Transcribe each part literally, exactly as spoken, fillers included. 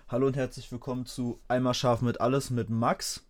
Hallo und herzlich willkommen zu Einmal scharf mit alles mit Max.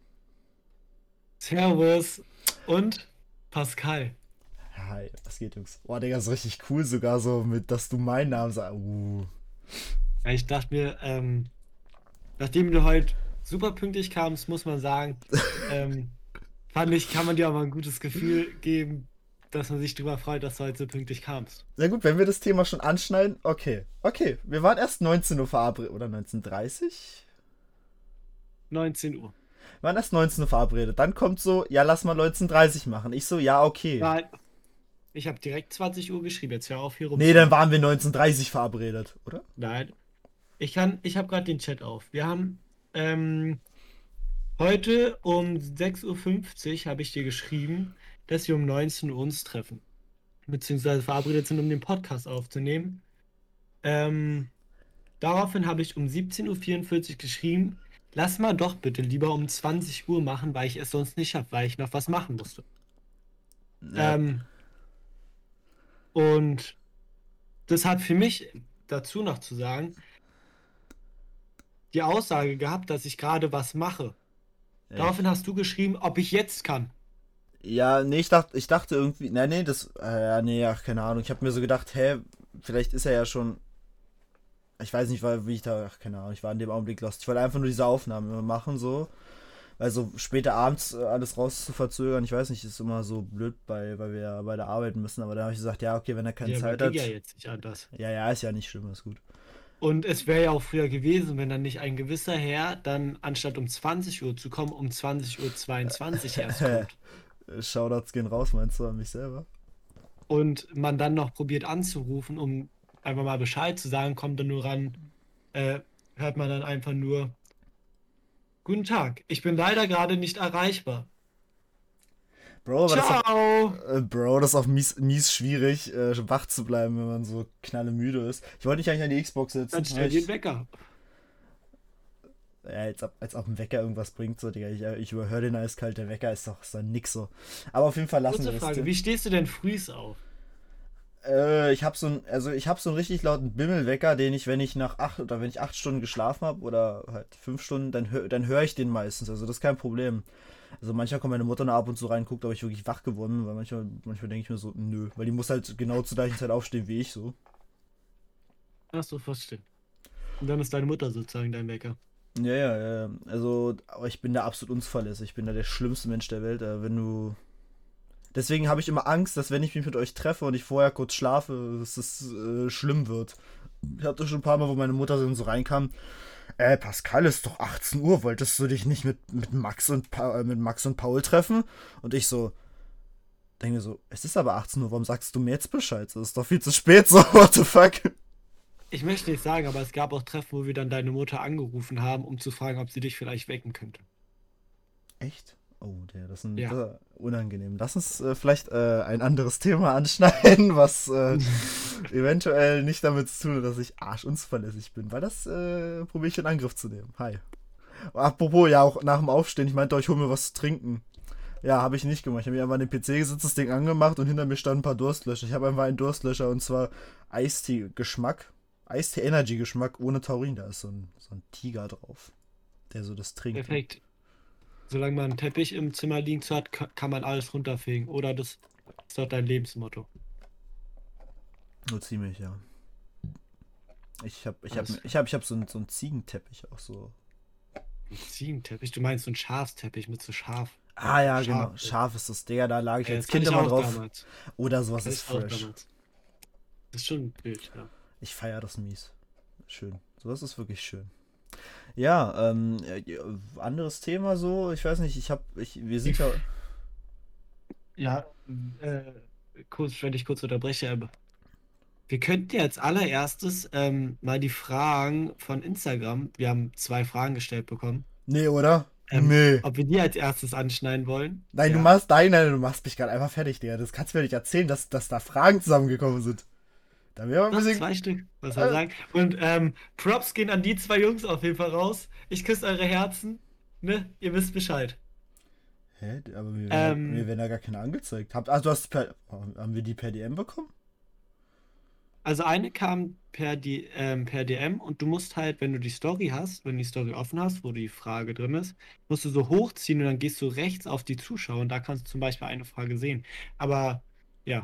Servus und Pascal. Hi, was geht, Jungs? Oh, Digga, ist richtig cool sogar so mit, dass du meinen Namen sagst. Uh. Ja, ich dachte mir, ähm, nachdem du heute super pünktlich kamst, muss man sagen, ähm, fand ich, kann man dir auch mal ein gutes Gefühl geben, dass man sich darüber freut, dass du heute so pünktlich kamst. Na gut, wenn wir das Thema schon anschneiden, okay. Okay, wir waren erst neunzehn Uhr verabredet, oder neunzehn Uhr dreißig? neunzehn Uhr. Wir waren erst neunzehn Uhr verabredet. Dann kommt so, ja, lass mal neunzehn Uhr dreißig machen. Ich so, ja, okay. Nein, ich habe direkt zwanzig Uhr geschrieben, jetzt hör auf, hier Nee, dann rumzulügen. waren wir neunzehn Uhr dreißig verabredet, oder? Nein, ich kann, ich habe gerade den Chat auf. Wir haben ähm, heute um sechs Uhr fünfzig habe ich dir geschrieben, dass wir um neunzehn Uhr uns treffen. Beziehungsweise verabredet sind, um den Podcast aufzunehmen. Ähm, Daraufhin habe ich um siebzehn Uhr vierundvierzig geschrieben, lass mal doch bitte lieber um zwanzig Uhr machen, weil ich es sonst nicht habe, weil ich noch was machen musste. Ja. Ähm, und das hat für mich dazu noch zu sagen, die Aussage gehabt, dass ich gerade was mache. Echt? Daraufhin hast du geschrieben, ob ich jetzt kann. Ja, nee, ich dachte, ich dachte irgendwie, nee, nee, das, äh, ja, nee, ach, keine Ahnung. Ich habe mir so gedacht, hä, vielleicht ist er ja schon. Ich weiß nicht, wie ich da, ach, keine Ahnung, ich war in dem Augenblick lost. Ich wollte einfach nur diese Aufnahmen immer machen, so. Weil so später abends äh, alles raus zu verzögern, ich weiß nicht, ist immer so blöd, bei, weil wir ja beide arbeiten müssen. Aber dann habe ich gesagt, ja, okay, wenn er keine Ja, aber Zeit ging ja hat. jetzt nicht anders. Ja, ja, ist ja nicht schlimm, ist gut. Und es wäre ja auch früher gewesen, wenn dann nicht ein gewisser Herr dann anstatt um zwanzig Uhr zu kommen, um zwanzig Uhr zweiundzwanzig erst kommt. Shoutouts gehen raus, meinst du, an mich selber? Und man dann noch probiert anzurufen, um einfach mal Bescheid zu sagen, kommt dann nur ran, äh, hört man dann einfach nur, Guten Tag, ich bin leider gerade nicht erreichbar. Bro, aber das ist auch, Ciao! äh, Bro, das ist auch mies, mies schwierig, äh, wach zu bleiben, wenn man so knallemüde ist. Ich wollte nicht eigentlich an die Xbox Dann sitzen, aber stell dir einen ich, Wecker. ja, als ob, als ob ein Wecker irgendwas bringt, so, Digga. Ich, ich überhöre den eiskalt, der Wecker ist doch, ist doch nix so. Aber auf jeden Fall lassen wir Kurze das Frage, Thema. wie stehst du denn frühs auf? Äh, ich habe so ein, also ich habe so einen richtig lauten Bimmelwecker, den ich, wenn ich nach acht oder wenn ich acht Stunden geschlafen habe oder halt fünf Stunden, dann hör, dann höre ich den meistens. Also das ist kein Problem. Also manchmal kommt meine Mutter noch ab und zu rein, guckt, ob ich wirklich wach geworden bin, weil manchmal, manchmal denke ich mir so, nö, weil die muss halt genau zur gleichen Zeit aufstehen wie ich so. Ach so, verstehe. Und dann ist deine Mutter sozusagen dein Wecker. Ja, ja, ja. Also, aber ich bin da absolut unzuverlässig. Ich bin da der schlimmste Mensch der Welt. Äh, wenn du Deswegen habe ich immer Angst, dass wenn ich mich mit euch treffe und ich vorher kurz schlafe, dass es äh, schlimm wird. Ich hatte schon ein paar Mal, wo meine Mutter dann so reinkam. Äh, Pascal, ist doch achtzehn Uhr. Wolltest du dich nicht mit, mit, Max und pa äh, mit Max und Paul treffen? Und ich so, denke mir so, es ist aber achtzehn Uhr, warum sagst du mir jetzt Bescheid? Das ist doch viel zu spät, so, what the fuck? Ich möchte nicht sagen, aber es gab auch Treffen, wo wir dann deine Mutter angerufen haben, um zu fragen, ob sie dich vielleicht wecken könnte. Echt? Oh, der, das ist, ein, Ja. das ist unangenehm. Lass uns äh, vielleicht äh, ein anderes Thema anschneiden, was äh, eventuell nicht damit zu tun hat, dass ich arschunzuverlässig bin, weil das äh, probiere ich in Angriff zu nehmen. Hi. Apropos, ja, auch nach dem Aufstehen, ich meinte, ich hole mir was zu trinken. Ja, habe ich nicht gemacht. Ich habe mir einfach an den P C gesetzt, das Ding angemacht und hinter mir standen ein paar Durstlöscher. Ich habe einfach einen Durstlöscher und zwar Eistee-Geschmack. Eistee-Energy-Geschmack ohne Taurin. Da ist so ein, so ein Tiger drauf, der so das trinkt. Und Perfekt. Solange man einen Teppich im Zimmer liegen zu hat, ka- kann man alles runterfegen. Oder das ist doch dein Lebensmotto. nur ziemlich, ja. Ich habe ich hab, Alles ich klar. hab, ich hab so, einen, so einen Ziegenteppich auch so. Ein Ziegenteppich? Du meinst so einen Schafsteppich mit so Schaf. Ah ja, Schaf. genau. Scharf ist das, Digga. Da lag ich Ja, als das hatte Kind ich immer auch drauf. damals. Oder sowas Hatte ist ich auch fresh. damals. Das ist schon ein Bild, ja. Ich feiere das mies. Schön. Sowas ist wirklich schön. Ja, ähm, äh, anderes Thema so. Ich weiß nicht, ich hab, ich, wir Die, sind ja. F- ja, äh, kurz, wenn ich kurz unterbreche, aber wir könnten ja als allererstes ähm, mal die Fragen von Instagram, wir haben zwei Fragen gestellt bekommen, Nee, oder? ähm, Nee. ob wir die als erstes anschneiden wollen. Nein, du Ja. machst, nein, nein, du machst mich gerade einfach fertig, Digga. Das kannst du mir nicht erzählen, dass, dass da Fragen zusammengekommen sind. Da wäre ein Noch bisschen. zwei Stück, was soll ich Äh, sagen? Und ähm, Props gehen an die zwei Jungs auf jeden Fall raus. Ich küsse eure Herzen, ne? Ihr wisst Bescheid. hä? Aber mir werden, da, mir Ähm, werden da gar keine angezeigt. Hab, also, du hast per, haben wir die per D M bekommen? Also eine kam per, D, ähm, per D M und du musst halt, wenn du die Story hast, wenn du die Story offen hast, wo die Frage drin ist, musst du so hochziehen und dann gehst du rechts auf die Zuschauer und da kannst du zum Beispiel eine Frage sehen. Aber ja,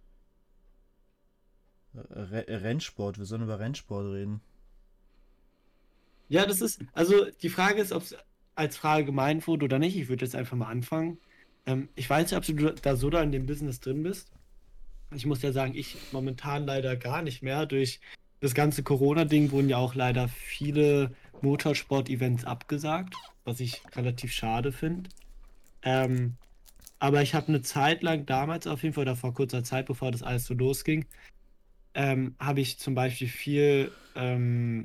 R Rennsport, wir sollen über Rennsport reden. ja, das ist, also die Frage ist, ob es als Frage gemeint wurde oder nicht. Ich würde jetzt einfach mal anfangen. Ähm, ich weiß nicht, ob du da so da in dem Business drin bist. Ich muss ja sagen, ich momentan leider gar nicht mehr. Durch das ganze Corona-Ding wurden ja auch leider viele Motorsport-Events abgesagt, was ich relativ schade finde. Ähm, aber ich habe eine Zeit lang damals auf jeden Fall, oder vor kurzer Zeit, bevor das alles so losging, ähm, habe ich zum Beispiel viel ähm,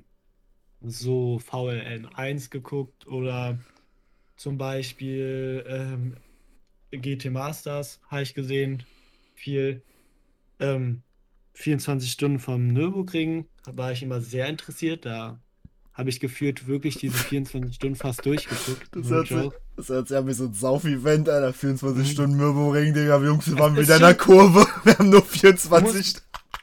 so V L N eins geguckt oder zum Beispiel ähm, G T Masters habe ich gesehen, viel. Ähm, vierundzwanzig Stunden vom Nürburgring war ich immer sehr interessiert. Da habe ich gefühlt wirklich diese vierundzwanzig Stunden fast durchgeguckt. Das No hört sich, joke. das hört sich an wie so ein Sauf-Event, Alter. vierundzwanzig Mhm. Stunden Nürburgring, Digga. Wir Jungs, wir Es waren ist wieder in der schon, Kurve. Wir haben nur du vierundzwanzig musst, Stunden.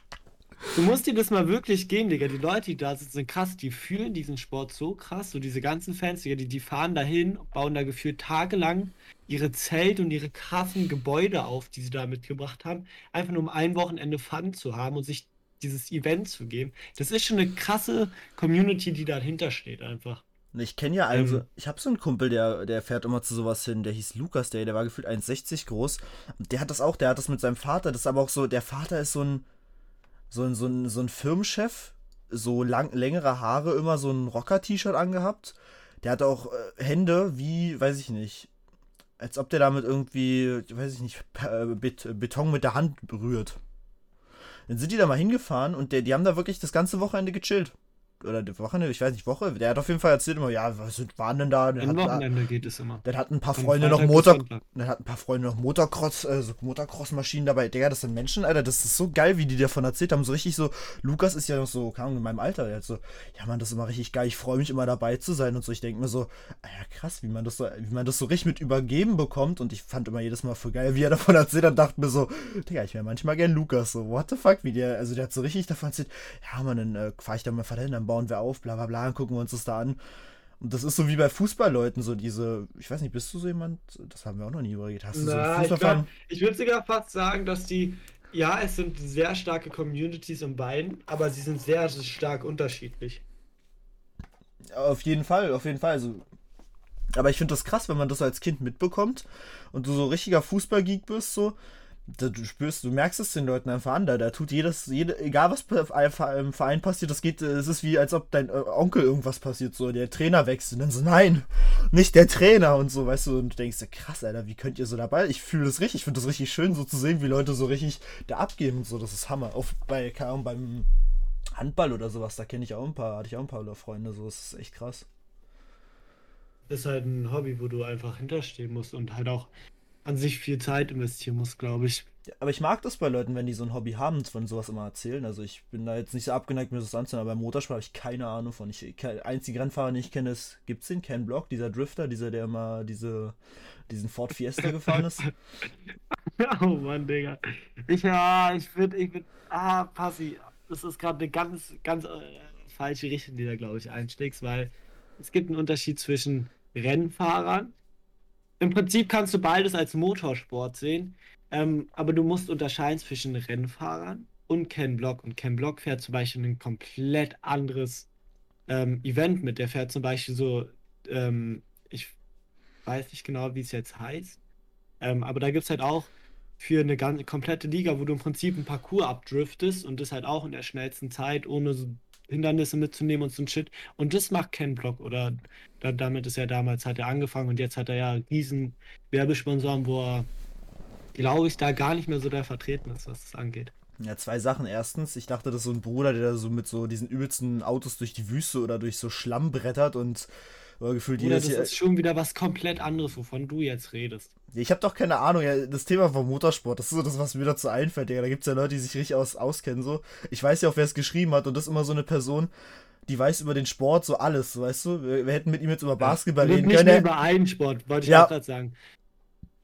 du musst dir das mal wirklich geben, Digga. Die Leute, die da sind, sind krass. Die fühlen diesen Sport so krass. So diese ganzen Fans, Digga, die, die fahren dahin, bauen da gefühlt tagelang ihre Zelt und ihre krassen Gebäude auf, die sie da mitgebracht haben. Einfach nur um ein Wochenende Fun zu haben und sich dieses Event zu geben. Das ist schon eine krasse Community, die dahinter steht, einfach. Ich kenne ja einen, so, Ähm, ich habe so einen Kumpel, der, der fährt immer zu sowas hin, der hieß Lukas, der, der war gefühlt eins sechzig groß. Und der hat das auch, der hat das mit seinem Vater, das ist aber auch so, der Vater ist so ein, so ein, so ein, so ein Firmenchef, so lang, längere Haare, immer so ein Rocker-T-Shirt angehabt. Der hat auch äh, Hände wie, weiß ich nicht, als ob der damit irgendwie, weiß ich nicht, äh, Bet Beton mit der Hand berührt. Dann sind die da mal hingefahren und der, die haben da wirklich das ganze Wochenende gechillt. Oder die Wochenende, ich weiß nicht, Woche. Der hat auf jeden Fall erzählt immer, ja, was sind, waren denn da? Der ein hat, Wochenende geht es immer. dann hatten ein paar Von Freunde noch Freitag bis Motor. Sonntag. Dann hatten ein paar Freunde noch Motocross, äh, so Motocross-Maschinen dabei. Digga, das sind Menschen, Alter. Das ist so geil, wie die davon erzählt haben. So richtig so. Lukas ist ja noch so, keine Ahnung, in meinem Alter. Der hat so, ja, Mann, das ist immer richtig geil. Ich freue mich immer dabei zu sein und so. Ich denke mir so, ah ja, krass, wie man das so, wie man das so richtig mit übergeben bekommt. Und ich fand immer jedes Mal voll geil, wie er davon erzählt hat. Dachte mir so, Digga, ich wäre manchmal gern Lukas. So, what the fuck, wie der, also der hat so richtig davon erzählt, ja, Mann, dann äh, fahre ich da mal Vater hin, dann bauen wir auf, bla bla bla, und gucken wir uns das da an. Und das ist so wie bei Fußballleuten, so diese, ich weiß nicht, bist du so jemand, das haben wir auch noch nie überredet, hast du so einen Na, ich glaube, Fußballfan? ich würde sogar fast sagen, dass die, ja, es sind sehr starke Communities in beiden, aber sie sind sehr stark unterschiedlich. Auf jeden Fall, auf jeden Fall. Also, aber ich finde das krass, wenn man das als Kind mitbekommt und du so richtiger Fußballgeek bist, so, da, du spürst, du merkst es den Leuten einfach an, da, da tut jedes, jede, egal was im Verein passiert, das geht, es ist wie, als ob dein äh, Onkel irgendwas passiert, so, der Trainer wechselt und dann so, nein, nicht der Trainer und so, weißt du, und du denkst dir, krass, Alter, wie könnt ihr so dabei, ich fühle das richtig, ich finde das richtig schön, so zu sehen, wie Leute so richtig da abgehen und so, das ist Hammer, auf, bei, keine Ahnung, beim Handball oder sowas, da kenne ich auch ein paar, hatte ich auch ein paar Freunde, so, das ist echt krass. Ist halt ein Hobby, wo du einfach hinterstehen musst und halt auch an sich viel Zeit investieren musst, glaube ich. Ja, aber ich mag das bei Leuten, wenn die so ein Hobby haben und von sowas immer erzählen. Also ich bin da jetzt nicht so abgeneigt, mir das anzuhören, aber beim Motorsport habe ich keine Ahnung von. Ich, der einzige Rennfahrer, den ich kenne, ist, gibt's den? Ken Block, dieser Drifter, dieser, der immer diese, diesen Ford Fiesta gefahren ist. Oh Mann, Digga. Ich, ja, ich würde, ich würde, ah, Passi, das ist gerade eine ganz, ganz äh, falsche Richtung, die da, glaube ich, einschlägst, weil es gibt einen Unterschied zwischen Rennfahrern. Im Prinzip kannst du beides als Motorsport sehen, ähm, aber du musst unterscheiden zwischen Rennfahrern und Ken Block. Und Ken Block fährt zum Beispiel ein komplett anderes ähm, Event mit. Der fährt zum Beispiel so, ähm, ich weiß nicht genau, wie es jetzt heißt, ähm, aber da gibt es halt auch für eine ganze komplette Liga, wo du im Prinzip einen Parcours abdriftest und das halt auch in der schnellsten Zeit, ohne so Hindernisse mitzunehmen und so ein Shit. Und das macht Ken Block oder da, damit ist er damals hat er angefangen und jetzt hat er ja riesen Werbesponsoren, wo er, glaube ich, da gar nicht mehr so der vertreten ist, was das angeht. Ja, zwei Sachen. Erstens, ich dachte, das ist so ein Bruder, der da so mit so diesen übelsten Autos durch die Wüste oder durch so Schlamm brettert und äh, gefühlt Bruder, jedes das Jahr. ist schon wieder was komplett anderes, wovon du jetzt redest. Ich habe doch keine Ahnung, ja, das Thema vom Motorsport, das ist so das, was mir dazu einfällt, Digga. Da gibt es ja Leute, die sich richtig aus, auskennen, so. Ich weiß ja auch, wer es geschrieben hat und das ist immer so eine Person, die weiß über den Sport so alles, weißt du? Wir, wir hätten mit ihm jetzt über Ja. Basketball Und reden nicht können. nur Er, über einen Sport, wollte ich auch ja, gerade sagen.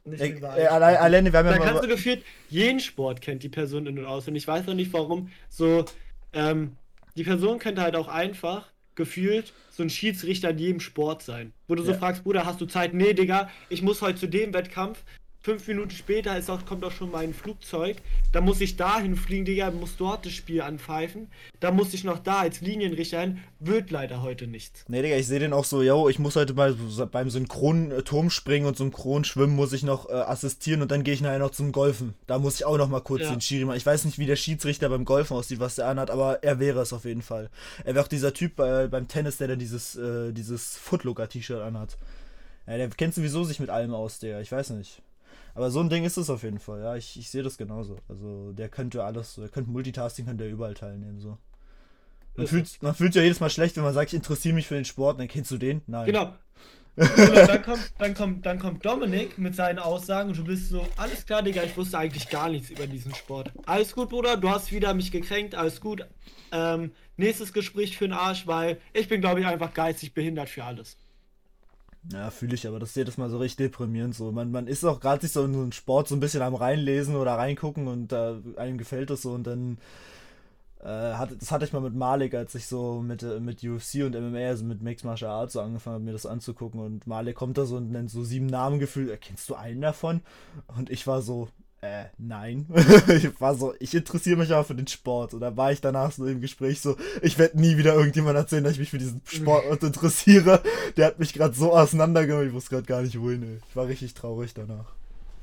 nicht Äh, über äh, einen allein, Sport. alleine, wir haben ja Da kannst mal. du gefühlt, jeden Sport kennt die Person in- und aus. Und ich weiß noch nicht warum. So, ähm, die Person könnte halt auch einfach gefühlt so ein Schiedsrichter in jedem Sport sein. Wo du so Ja. fragst, Bruder, hast du Zeit? Nee, Digga, ich muss heute zu dem Wettkampf. Fünf Minuten später ist auch, kommt auch schon mein Flugzeug. Da muss ich dahin fliegen, Digga, muss dort das Spiel anpfeifen. Da muss ich noch da als Linienrichter hin. Wird leider heute nichts. Nee, Digga, ich sehe den auch so, yo, ich muss heute mal so beim Synchron-Turmspringen und Synchronschwimmen muss ich noch äh, assistieren und dann gehe ich nachher noch zum Golfen. Da muss ich auch noch mal kurz Ja. den Schiri machen. Ich weiß nicht, wie der Schiedsrichter beim Golfen aussieht, was der anhat, aber er wäre es auf jeden Fall. Er wäre auch dieser Typ bei, beim Tennis, der dann dieses, äh, dieses Footlooker-T-Shirt anhat. Ja, der kennt sowieso sich mit allem aus, der, ich weiß nicht. Aber so ein Ding ist es auf jeden Fall, ja, ich, ich sehe das genauso. Also der könnte alles, der könnte Multitasking, könnte er überall teilnehmen, so. Man Ist fühlt, man fühlt sich ja jedes Mal schlecht, wenn man sagt, ich interessiere mich für den Sport, dann kennst du den? Nein. Genau. Bruder, dann kommt, dann kommt, dann kommt Dominik mit seinen Aussagen und du bist so, alles klar, Digga, ich wusste eigentlich gar nichts über diesen Sport. Alles gut, Bruder, du hast wieder mich gekränkt, alles gut. Ähm, nächstes Gespräch für den Arsch, weil ich bin, glaube ich, einfach geistig behindert für alles. Ja, fühle ich, aber das ist jedes Mal so richtig deprimierend so. Man, man ist auch gerade sich so in so einen Sport so ein bisschen am reinlesen oder reingucken und äh, einem gefällt das so und dann äh, hat, das hatte ich mal mit Malik, als ich so mit, äh, mit U F C und M M A, also mit Mixed Martial Arts so angefangen habe, mir das anzugucken und Malik kommt da so und nennt so sieben Namen gefühlt, erkennst du einen davon? Und ich war so, äh, nein. Ich war so, ich interessiere mich aber für den Sport. Und da war ich danach so im Gespräch so, ich werde nie wieder irgendjemand erzählen, dass ich mich für diesen Sport interessiere. Der hat mich gerade so auseinandergenommen, ich wusste gerade gar nicht wohin, ey. Ich war richtig traurig danach.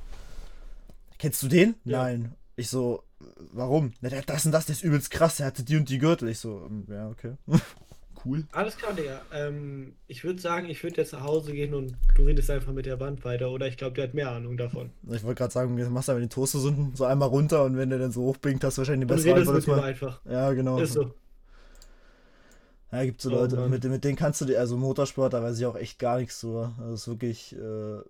Kennst du den? Ja. Nein. Ich so, warum? Na, der hat das und das, der ist übelst krass, der hatte die und die Gürtel. Ich so, ähm, ja, okay. Cool. Alles klar, Digga. Ähm, ich würde sagen, ich würde jetzt nach Hause gehen und du redest einfach mit der Wand weiter, oder ich glaube, der hat mehr Ahnung davon. Ich wollte gerade sagen, du machst einfach den Toaster so, so einmal runter und wenn der dann so hochblinkt, hast du wahrscheinlich eine Und bessere redest Antwort mit als ihm mal. einfach. Ja, genau. Ist so. Ja, gibt so Oh Leute, Mann. mit, mit denen kannst du dir, also Motorsport, da weiß ich auch echt gar nichts drüber. Also es ist wirklich, äh,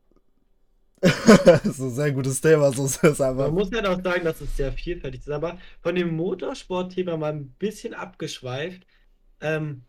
so ein sehr gutes Thema, so ist es Man einfach. muss halt auch sagen, dass es sehr vielfältig ist, aber von dem Motorsport-Thema mal ein bisschen abgeschweift. Ähm,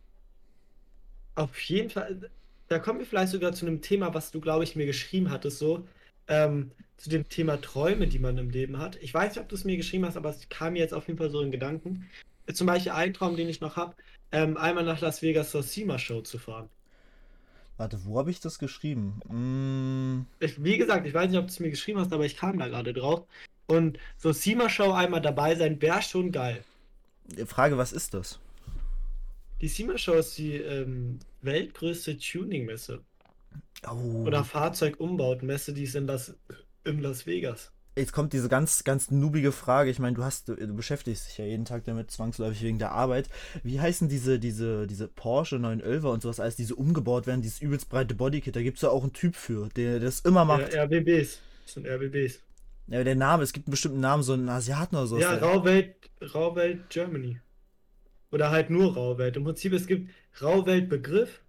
auf jeden Fall, da kommen wir vielleicht sogar zu einem Thema, was du, glaube ich, mir geschrieben hattest, so, ähm, zu dem Thema Träume, die man im Leben hat. Ich weiß nicht, ob du es mir geschrieben hast, aber es kam mir jetzt auf jeden Fall so in Gedanken. Zum Beispiel ein Traum, den ich noch habe, ähm, einmal nach Las Vegas zur SEMA-Show zu fahren. Warte, wo habe ich das geschrieben? Mm, Ich, wie gesagt, ich weiß nicht, ob du es mir geschrieben hast, aber ich kam da gerade drauf. Und so SEMA-Show einmal dabei sein, wäre schon geil. Frage, was ist das? Die SEMA-Show ist die ähm, weltgrößte Tuning-Messe Oh, oder Fahrzeugumbauten-Messe, die ist in Las, in Las Vegas. jetzt kommt diese ganz, ganz noobige Frage. Ich meine, du hast, du, du beschäftigst dich ja jeden Tag damit, zwangsläufig wegen der Arbeit. Wie heißen diese, diese, diese Porsche neun elfer und sowas alles, die so umgebaut werden, dieses übelst breite Bodykit? Da gibt es ja auch einen Typ für, der das immer Ja, macht. R B Bs. Das sind R B Bs. Ja, der Name, es gibt einen bestimmten Namen, so einen Asiaten oder sowas. Ja, Der, Rauwelt, Rauwelt Germany. Oder halt nur Rauwelt. Im Prinzip, es gibt Rauwelt-Begriff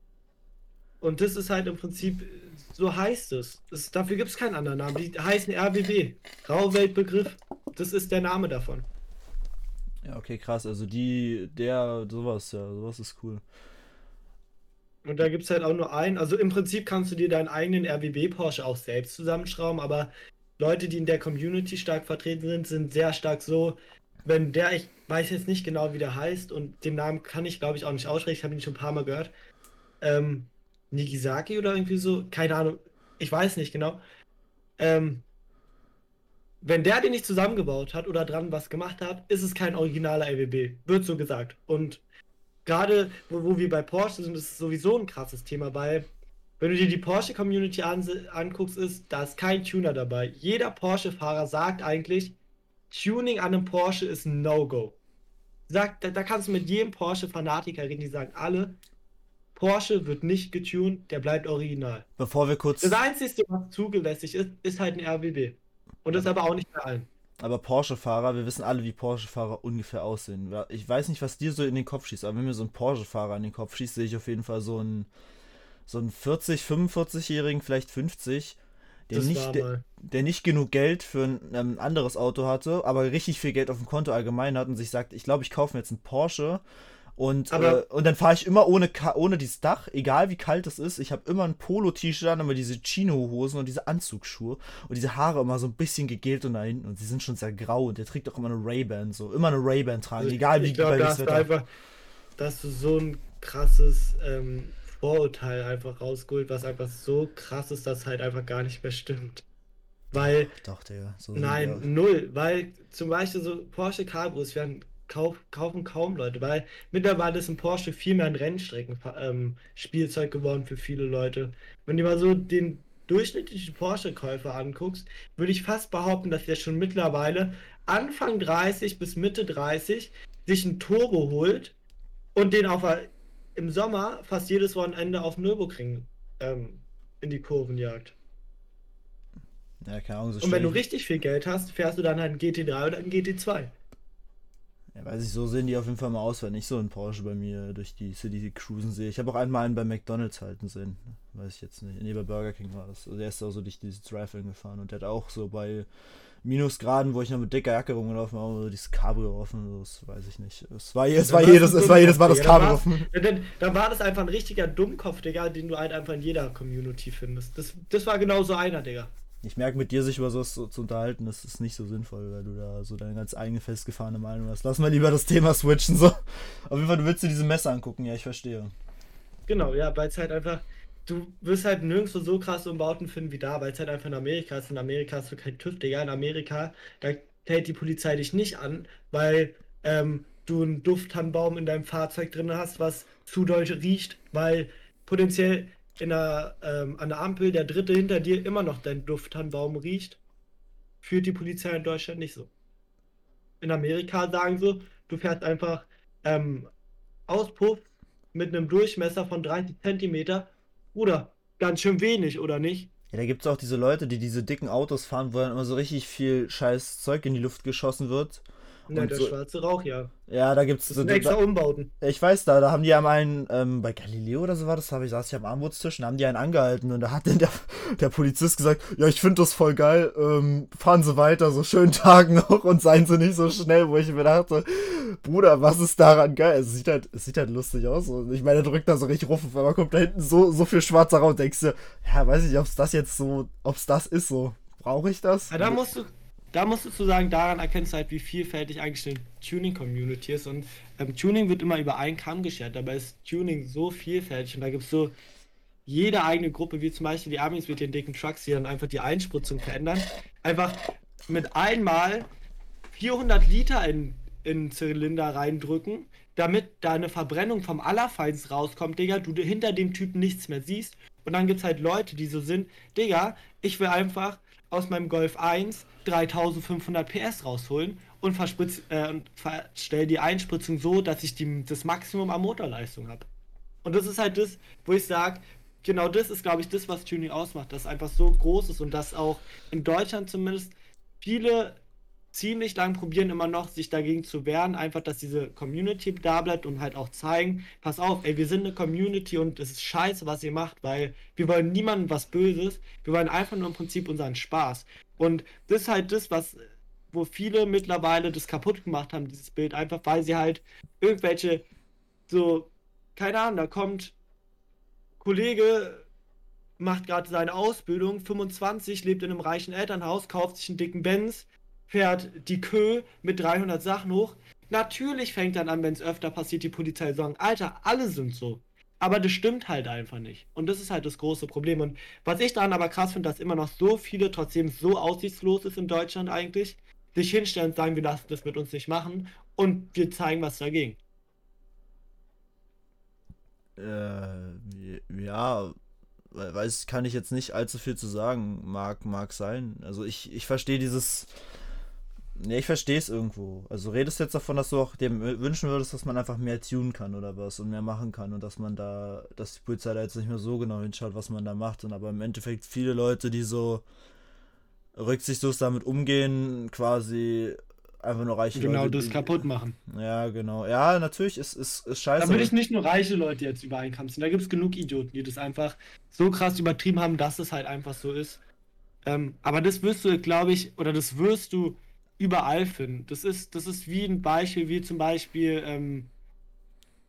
und das ist halt im Prinzip, äh, so heißt es. Das, dafür gibt es keinen anderen Namen. Die heißen R B B. Rauwelt-Begriff. Das ist der Name davon. ja, okay, krass. Also die, der, sowas, ja, sowas ist cool. Und da gibt es halt auch nur einen. Also im Prinzip kannst du dir deinen eigenen R B B Porsche auch selbst zusammenschrauben, aber Leute, die in der Community stark vertreten sind, sind sehr stark so, wenn der, ich weiß jetzt nicht genau, wie der heißt und den Namen kann ich, glaube ich, auch nicht aussprechen, ich habe ihn schon ein paar Mal gehört. Ähm, Nigisaki oder irgendwie so, keine Ahnung, ich weiß nicht genau. Ähm, wenn der den nicht zusammengebaut hat oder dran was gemacht hat, ist es kein originaler R B B, wird so gesagt. Und gerade, wo, wo wir bei Porsche sind, ist es sowieso ein krasses Thema, weil wenn du dir die Porsche-Community anse- anguckst, ist, da ist kein Tuner dabei. Jeder Porsche-Fahrer sagt eigentlich, Tuning an einem Porsche ist ein No-Go. Sagt, da, da kannst du mit jedem Porsche-Fanatiker reden, die sagen alle, Porsche wird nicht getuned, der bleibt original. Bevor wir Das kurz, Einzige, was zugelässig ist, ist halt ein R B B. Und das aber auch nicht bei allen. aber Porsche-Fahrer, wir wissen alle, wie Porsche-Fahrer ungefähr aussehen. Ja, ich weiß nicht, was dir so in den Kopf schießt, aber wenn mir so ein Porsche-Fahrer in den Kopf schießt, sehe ich auf jeden Fall so einen, so einen vierzig, fünfundvierzig-Jährigen, vielleicht fünfzig, der Das war nicht, der, mal. der nicht genug Geld für ein ähm, anderes Auto hatte, aber richtig viel Geld auf dem Konto allgemein hat und sich sagt, ich glaube, ich kaufe mir jetzt einen Porsche Und, äh, Aber und dann fahre ich immer ohne, Ka ohne dieses Dach, egal wie kalt es ist. Ich habe immer ein Polo-T-Shirt an, immer diese Chino-Hosen und diese Anzugsschuhe. Und diese Haare immer so ein bisschen gegelt und nach hinten. Und sie sind schon sehr grau. Und der trägt auch immer eine Ray-Ban. So. Immer eine Ray-Ban tragen, also egal ich wie glaube, bei da welches hast du Wetter. einfach, da hast du so ein krasses ähm, Vorurteil einfach rausgeholt, was einfach so krass ist, dass halt einfach gar nicht mehr stimmt. Weil Doch, doch, Digga. So sind die Nein, auch. null, weil zum Beispiel so Porsche Cabrios werden kauf, kaufen kaum Leute, weil mittlerweile ist ein Porsche viel mehr ein Rennstrecken ähm, Spielzeug geworden für viele Leute. Wenn du mal so den durchschnittlichen Porsche-Käufer anguckst, würde ich fast behaupten, dass der schon mittlerweile Anfang dreißig bis Mitte dreißig sich einen Turbo holt und den auf der- im Sommer fast jedes Wochenende auf Nürburgring ähm, in die Kurven jagt. Ja, keine Ahnung, so Und wenn stelle du ich. richtig viel Geld hast, fährst du dann halt einen G T drei oder einen G T zwei. Ja, weiß ich, so sehen die auf jeden Fall mal aus, wenn ich so einen Porsche bei mir durch die City cruisen sehe. Ich habe auch einmal einen bei McDonalds halten sehen. Weiß ich jetzt nicht. Nee, bei Burger King war das. Also der ist auch so durch dieses Drive-In gefahren und der hat auch so bei Minusgraden, wo ich noch mit dicker Jacke rumgelaufen habe, so dieses Cabrio offen, das weiß ich nicht. Es war, es Dann war warst jedes, du ein es war jedes Mal Dummkopf, das Digga. Dann Cabrio. war's- dann, dann, dann war das einfach ein richtiger Dummkopf, Digga, den du halt einfach in jeder Community findest. Das, das war genau so einer, Digga. Ich merke, mit dir sich über sowas so, zu unterhalten, das ist nicht so sinnvoll, weil du da so deine ganz eigene festgefahrene Meinung hast. Lass mal lieber das Thema switchen, so. Auf jeden Fall, du willst dir diese Messer angucken, ja, ich verstehe. Genau, ja, weil es halt einfach, du wirst halt nirgendwo so krasse Umbauten finden wie da, weil es halt einfach in Amerika ist. In Amerika hast du kein TÜV, Digga. In Amerika, da hält die Polizei dich nicht an, weil ähm, du einen Dufttannenbaum in deinem Fahrzeug drin hast, was zu doll riecht, weil potenziell in der, ähm, an der Ampel der dritte hinter dir immer noch dein Dufttannenbaum riecht, führt die Polizei in Deutschland nicht so. In Amerika sagen sie, du fährst einfach ähm, Auspuff mit einem Durchmesser von dreißig Zentimeter. Bruder, ganz schön wenig, oder nicht? Ja, da gibt es auch diese Leute, die diese dicken Autos fahren, wo dann immer so richtig viel scheiß Zeug in die Luft geschossen wird. Na, Und der so, schwarze Rauch, ja. ja, da gibt's Das so, sind da, extra Umbauten. ja, ich weiß, da, da haben die einmal einen, ähm, bei Galileo oder so war das, habe ich, saß ich am Armutstisch und haben die einen angehalten und da hat dann der, der Polizist gesagt, ja, ich finde das voll geil, ähm, fahren Sie weiter, so schönen Tag noch und seien Sie nicht so schnell, wo ich mir dachte, Bruder, was ist daran geil? Es sieht halt, es sieht halt lustig aus und ich meine, er drückt da so richtig ruf, auf einmal kommt da hinten so, so viel schwarzer Rauch und denkst du, ja, weiß ich, ob es das jetzt so, ob es das ist so. Brauche ich das? Ja, da musst du, da musst du zu sagen, daran erkennst du halt, wie vielfältig eigentlich eine Tuning-Community ist. Und ähm, Tuning wird immer über einen Kamm geschert. Dabei ist Tuning so vielfältig und da gibt es so jede eigene Gruppe, wie zum Beispiel die Amis mit den dicken Trucks, die dann einfach die Einspritzung verändern. Einfach mit einmal vierhundert Liter in, in Zylinder reindrücken, damit da eine Verbrennung vom Allerfeinsten rauskommt, Digga, du hinter dem Typen nichts mehr siehst. Und dann gibt es halt Leute, die so sind, Digga, ich will einfach aus meinem Golf eins dreitausendfünfhundert P S rausholen und verspritz, äh, und verstell die Einspritzung so, dass ich die, das Maximum an Motorleistung habe. Und das ist halt das, wo ich sage, genau das ist, glaube ich, das, was Tuning ausmacht, dass es einfach so groß ist und dass auch in Deutschland zumindest viele ziemlich lang probieren immer noch, sich dagegen zu wehren, einfach, dass diese Community da bleibt und halt auch zeigen, pass auf, ey, wir sind eine Community und es ist scheiße, was ihr macht, weil wir wollen niemandem was Böses, wir wollen einfach nur im Prinzip unseren Spaß. Und das ist halt das, was, wo viele mittlerweile das kaputt gemacht haben, dieses Bild, einfach weil sie halt irgendwelche, so, keine Ahnung, da kommt Kollege, macht gerade seine Ausbildung, fünfundzwanzig, lebt in einem reichen Elternhaus, kauft sich einen dicken Benz, fährt die Kö mit dreihundert Sachen hoch. Natürlich fängt dann an, wenn es öfter passiert, die Polizei zu sagen, Alter, alle sind so. Aber das stimmt halt einfach nicht. Und das ist halt das große Problem. Und was ich daran aber krass finde, dass immer noch so viele trotzdem so aussichtslos ist in Deutschland eigentlich, sich hinstellen und sagen, wir lassen das mit uns nicht machen und wir zeigen was dagegen. Äh, ja, weiß, kann ich jetzt nicht allzu viel zu sagen. Mag, mag sein. Also ich, ich verstehe dieses. Ja, ich verstehe es irgendwo. Also redest du jetzt davon, dass du auch dir wünschen würdest, dass man einfach mehr tunen kann oder was und mehr machen kann und dass man da, dass die Polizei da jetzt nicht mehr so genau hinschaut, was man da macht. Und aber im Endeffekt viele Leute, die so rücksichtslos damit umgehen, quasi einfach nur reiche Genau Leute. das Die, kaputt machen. ja, genau. Ja, natürlich ist es ist, ist scheiße. Da würde ich nicht nur reiche Leute jetzt über einen Kamm ziehen. Da gibt es genug Idioten, die das einfach so krass übertrieben haben, dass es halt einfach so ist. Ähm, aber das wirst du, glaube ich, oder das wirst du überall finden. Das ist, das ist wie ein Beispiel, wie zum Beispiel, ähm,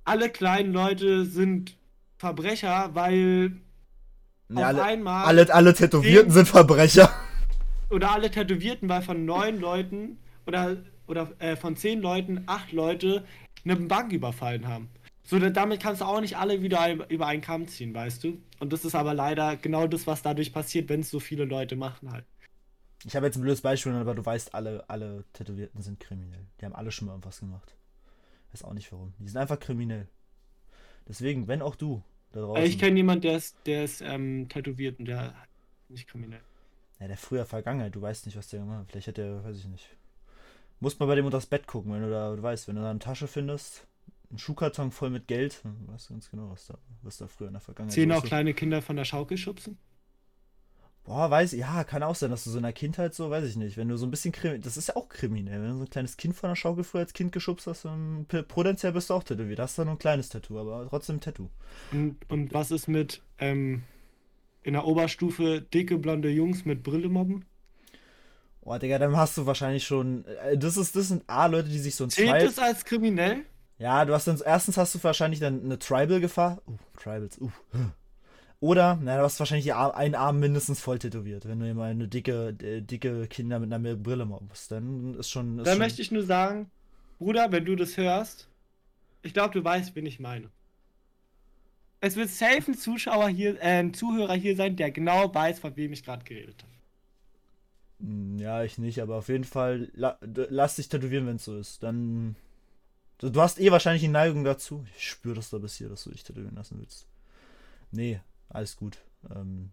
alle kleinen Leute sind Verbrecher, weil Ja, auf alle, einmal alle, alle Tätowierten zehn sind Verbrecher. oder alle Tätowierten, weil von neun Leuten oder, oder äh, von zehn Leuten acht Leute eine Bank überfallen haben. So, da- damit kannst du auch nicht alle wieder ein- über einen Kamm ziehen, weißt du? Und das ist aber leider genau das, was dadurch passiert, wenn es so viele Leute machen halt. Ich habe jetzt ein blödes Beispiel, aber du weißt, alle, alle Tätowierten sind kriminell. Die haben alle schon mal irgendwas gemacht. Weiß auch nicht warum. Die sind einfach kriminell. Deswegen, wenn auch du da Äh, Ich draußen, kenne jemanden, der ist, der ist ähm, tätowiert und der ist nicht kriminell. ja, der früher Vergangenheit, du weißt nicht, was der gemacht hat. Vielleicht hat der, weiß ich nicht. Musst mal bei dem unter das Bett gucken, wenn du da, du weißt, wenn du da eine Tasche findest, einen Schuhkarton voll mit Geld, dann weißt du ganz genau, was da, was da früher in der Vergangenheit Zählen los auch ist. kleine Kinder von der Schaukel schubsen? Boah, weiß ich, ja, kann auch sein, dass du so in der Kindheit so, weiß ich nicht, wenn du so ein bisschen kriminell, das ist ja auch kriminell, wenn du so ein kleines Kind von der Schaukel früher als Kind geschubst hast, dann p- potenziell bist du auch tätowiert. Das ist dann nur ein kleines Tattoo, aber trotzdem ein Tattoo. Und, und was ist mit ähm, in der Oberstufe dicke blonde Jungs mit Brille mobben? Boah, Digga, dann hast du wahrscheinlich schon, äh, das ist, das sind A, Leute, die sich so ein Zählt Tribe, es als kriminell? ja, du hast dann, erstens hast du wahrscheinlich dann eine Tribal-Gefahr, uh, Tribals, uh, oder, na, du hast wahrscheinlich die Ar- einen Arm mindestens voll tätowiert, wenn du immer eine dicke, äh, dicke Kinder mit einer Brille mobbst, dann ist schon, ist Dann schon, möchte ich nur sagen, Bruder, wenn du das hörst, ich glaube, du weißt, wen ich meine. Es wird safe ein Zuschauer hier, äh, ein Zuhörer hier sein, der genau weiß, von wem ich gerade geredet habe. Hm, ja, ich nicht, aber auf jeden Fall la d- lass dich tätowieren, wenn es so ist. Dann. Du, du hast eh wahrscheinlich die Neigung dazu. Ich spüre das da bis hier, dass du dich tätowieren lassen willst. Nee, alles gut. Ähm,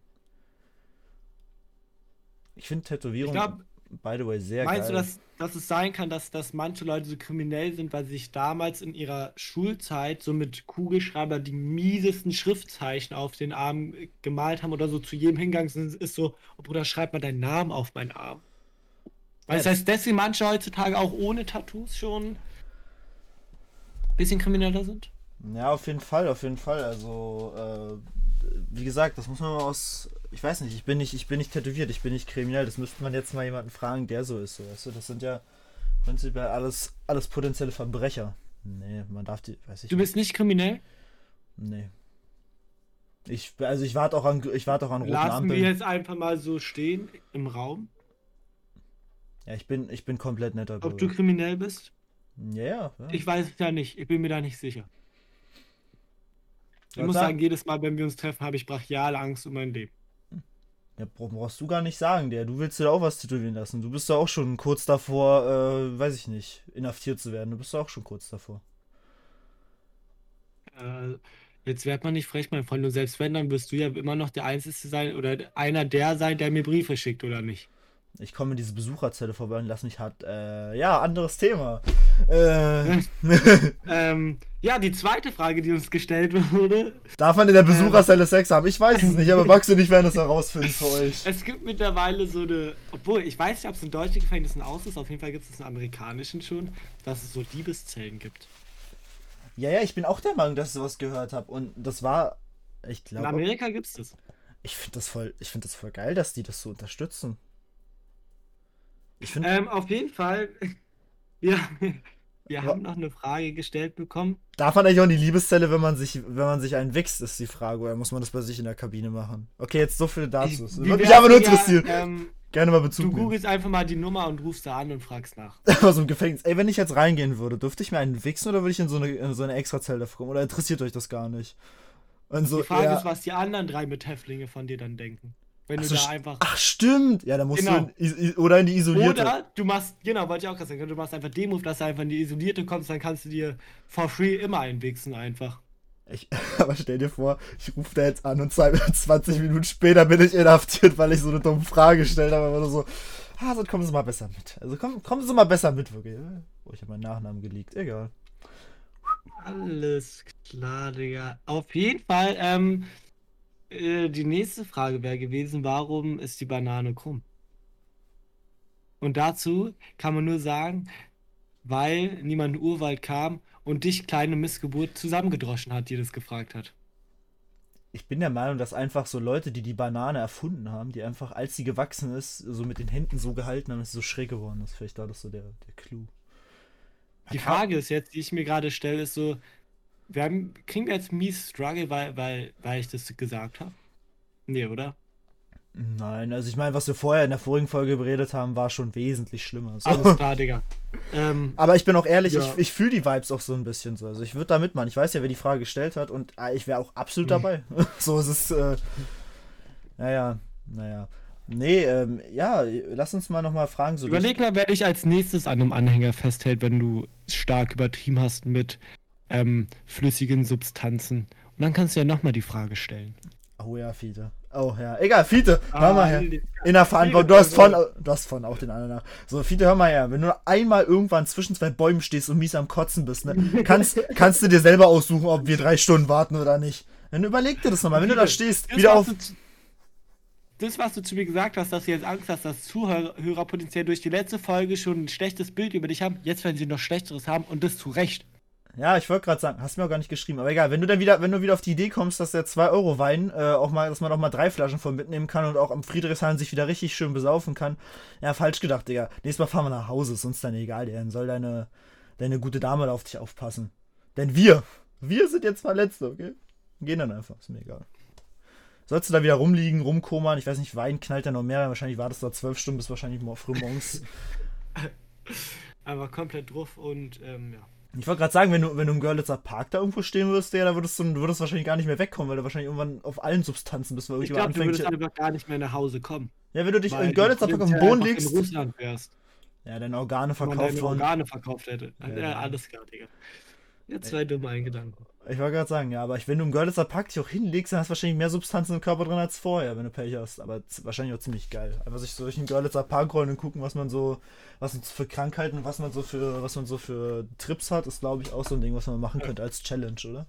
ich finde Ich Tätowierung, glaube, by the way, sehr meinst du, geil. dass, dass es sein kann, dass, dass manche Leute so kriminell sind, weil sie sich damals in ihrer Schulzeit so mit Kugelschreiber die miesesten Schriftzeichen auf den Arm äh, gemalt haben oder so zu jedem hingegangen sind, ist so, oh Bruder, schreib mal deinen Namen auf meinen Arm. Weil Ja, das heißt, deswegen manche heutzutage auch ohne Tattoos schon ein bisschen krimineller sind? ja, auf jeden Fall, auf jeden Fall. Also, äh, wie gesagt, das muss man mal aus. Ich weiß nicht, ich bin nicht, ich bin nicht tätowiert, ich bin nicht kriminell. Das müsste man jetzt mal jemanden fragen, der so ist. So, weißt du? Das sind ja prinzipiell alles, alles potenzielle Verbrecher. Nee, man darf die, weiß ich Du nicht. bist nicht kriminell? Nee. Ich, also ich warte auch an, ich warte auch an roten Lassen wir Ampeln. jetzt einfach mal so stehen im Raum, Ja, ich bin, ich bin komplett netter ob du Bürger. kriminell bist. Ja, ja, ja. Ich weiß es ja nicht. Ich bin mir da nicht sicher. Ich Ja, muss klar. sagen, jedes Mal, wenn wir uns treffen, habe ich brachiale Angst um mein Leben. Ja, bra- brauchst du gar nicht sagen, der. Du willst dir auch was tätowieren lassen. Du bist ja auch schon kurz davor, äh, weiß ich nicht, inhaftiert zu werden. Du bist ja auch schon kurz davor. Äh, jetzt werd man nicht frech, mein Freund. Und selbst wenn, dann wirst du ja immer noch der Einzige sein oder einer der sein, der mir Briefe schickt, oder nicht? Ich komme in diese Besucherzelle vorbei und lass mich hart, äh, ja, anderes Thema. Äh, Ähm, ja, die zweite Frage, die uns gestellt wurde. darf man in der Ähm, Besucherzelle Sex haben? Ich weiß es nicht, aber Max und ich werden das herausfinden für euch. Es gibt mittlerweile so eine, obwohl ich weiß nicht, ob es in deutschen Gefängnissen aus ist, auf jeden Fall gibt es in amerikanischen schon, dass es so Liebeszellen gibt. Ja, ja, ich bin auch der Meinung, dass ich sowas gehört habe. Und das war, ich In glaube, Amerika gibt es das. ich finde das voll, ich finde das voll geil, dass die das so unterstützen. Ich finde, Ähm, auf jeden Fall, ja, wir wa- haben noch eine Frage gestellt bekommen. darf man eigentlich auch in die Liebeszelle, wenn man sich, wenn man sich einen wächst, ist die Frage, oder muss man das bei sich in der Kabine machen? Okay, jetzt so viel dazu. Das Wie würde mich wär's, aber nur Digga, interessieren. ähm, Gerne mal du Bezug nehmen. googelst einfach mal die Nummer und rufst da an und fragst nach. Aber so im Gefängnis. Ey, wenn ich jetzt reingehen würde, dürfte ich mir einen wichsen oder würde ich in so eine, in so eine Extrazelle kommen? Oder interessiert euch das gar nicht? Und so, Die Frage ja. ist, was die anderen drei Mithäftlinge von dir dann denken. Wenn Ach, du so, da st- einfach. ach, stimmt. Ja, da musst Genau. du in, is- is- oder in die isolierte. Oder du machst, genau, wollte ich auch gerade sagen, du machst einfach den Move, dass du einfach in die Isolierte kommst, dann kannst du dir for free immer einwichsen einfach. Ich, aber stell dir vor, ich rufe da jetzt an und zwanzig Minuten später bin ich inhaftiert, weil ich so eine dumme Frage gestellt habe. Aber nur so, ah, so kommen Sie mal besser mit. Also komm, kommen Sie mal besser mit, wirklich. Oh, ich habe meinen Nachnamen geleakt. Egal. Alles klar, Digga. Auf jeden Fall, ähm, äh, die nächste Frage wäre gewesen, warum ist die Banane krumm? Und dazu kann man nur sagen, weil niemand in den Urwald kam und dich, kleine Missgeburt, zusammengedroschen hat, die das gefragt hat. Ich bin der Meinung, dass einfach so Leute, die die Banane erfunden haben, die einfach, als sie gewachsen ist, so mit den Händen so gehalten haben, dass sie so schräg geworden ist. Vielleicht war das so der, der Clou. Die Man kann- Frage ist jetzt, die ich mir gerade stelle, ist so, wir haben, kriegen wir jetzt mies Struggle, weil, weil, weil ich das gesagt habe? Nee, oder? Nein, also ich meine, was wir vorher in der vorigen Folge beredet haben, war schon wesentlich schlimmer. So. Alles klar, Digga. Ähm, Aber ich bin auch ehrlich, ja. ich, ich fühle die Vibes auch so ein bisschen so. Also ich würde da mitmachen. Ich weiß ja, wer die Frage gestellt hat und äh, ich wäre auch absolut dabei. So ist es. Äh, naja, naja. Nee, ähm, ja, lass uns mal nochmal fragen. So Überleg mal, wer dich als nächstes an einem Anhänger festhält, wenn du stark übertrieben hast mit ähm, flüssigen Substanzen. Und dann kannst du ja nochmal die Frage stellen. Oh ja, Fiete. Oh ja. Egal, Fiete, hör mal her. Fiete, In der Verantwortung. Du hast von, du hast von auch den anderen nach. So, Fiete, hör mal her. Wenn du einmal irgendwann zwischen zwei Bäumen stehst und mies am Kotzen bist, ne, kannst, kannst du dir selber aussuchen, ob wir drei Stunden warten oder nicht. Dann überleg dir das nochmal. Wenn du da stehst, Das, wieder was auf. du zu- Das, was du zu mir gesagt hast, dass du jetzt Angst hast, dass Zuhörer potenziell durch die letzte Folge schon ein schlechtes Bild über dich haben, jetzt werden sie noch schlechteres haben und das zu Recht. Ja, ich wollte gerade sagen, hast mir auch gar nicht geschrieben, aber egal, wenn du dann wieder, wenn du wieder auf die Idee kommst, dass der zwei Euro Wein, äh, auch mal, dass man auch mal drei Flaschen von mitnehmen kann und auch am Friedrichshain sich wieder richtig schön besaufen kann, ja, falsch gedacht, Digga. Nächstes Mal fahren wir nach Hause, ist uns dann egal, Digga. Dann soll deine, deine gute Dame da auf dich aufpassen. Denn wir, wir sind jetzt Verletzte, okay? Gehen dann einfach, ist mir egal. Sollst du da wieder rumliegen, rumkommern, ich weiß nicht, Wein knallt ja noch mehr, wahrscheinlich war das da zwölf Stunden bis wahrscheinlich früh morgens. Aber komplett drauf und ähm, ja. Ich wollte gerade sagen, wenn du, wenn du im Görlitzer Park da irgendwo stehen würdest, ja, da würdest du würdest wahrscheinlich gar nicht mehr wegkommen, weil du wahrscheinlich irgendwann auf allen Substanzen bist, weil Ich irgendjemand glaube, du würdest anfängt. einfach gar nicht mehr nach Hause kommen. Ja, wenn du dich Weil im Görlitzer du Park auf den potenziell Boden einfach legst, in Russland wärst. ja, deine Organe Wenn man verkauft deine worden. Organe verkauft hätte. Ja, Ja, ja. alles klar, Digga. Jetzt zwei dumme Eingedanken. Ich wollte gerade sagen, ja, aber ich, wenn du im Görlitzer Park dich auch hinlegst, dann hast du wahrscheinlich mehr Substanzen im Körper drin als vorher, wenn du Pech hast. Aber z- wahrscheinlich auch ziemlich geil. Einfach sich so durch den Görlitzer Park rollen und gucken, was man so, was man für Krankheiten, was man so für, was man so für Trips hat, ist glaube ich auch so ein Ding, was man machen könnte als Challenge, oder?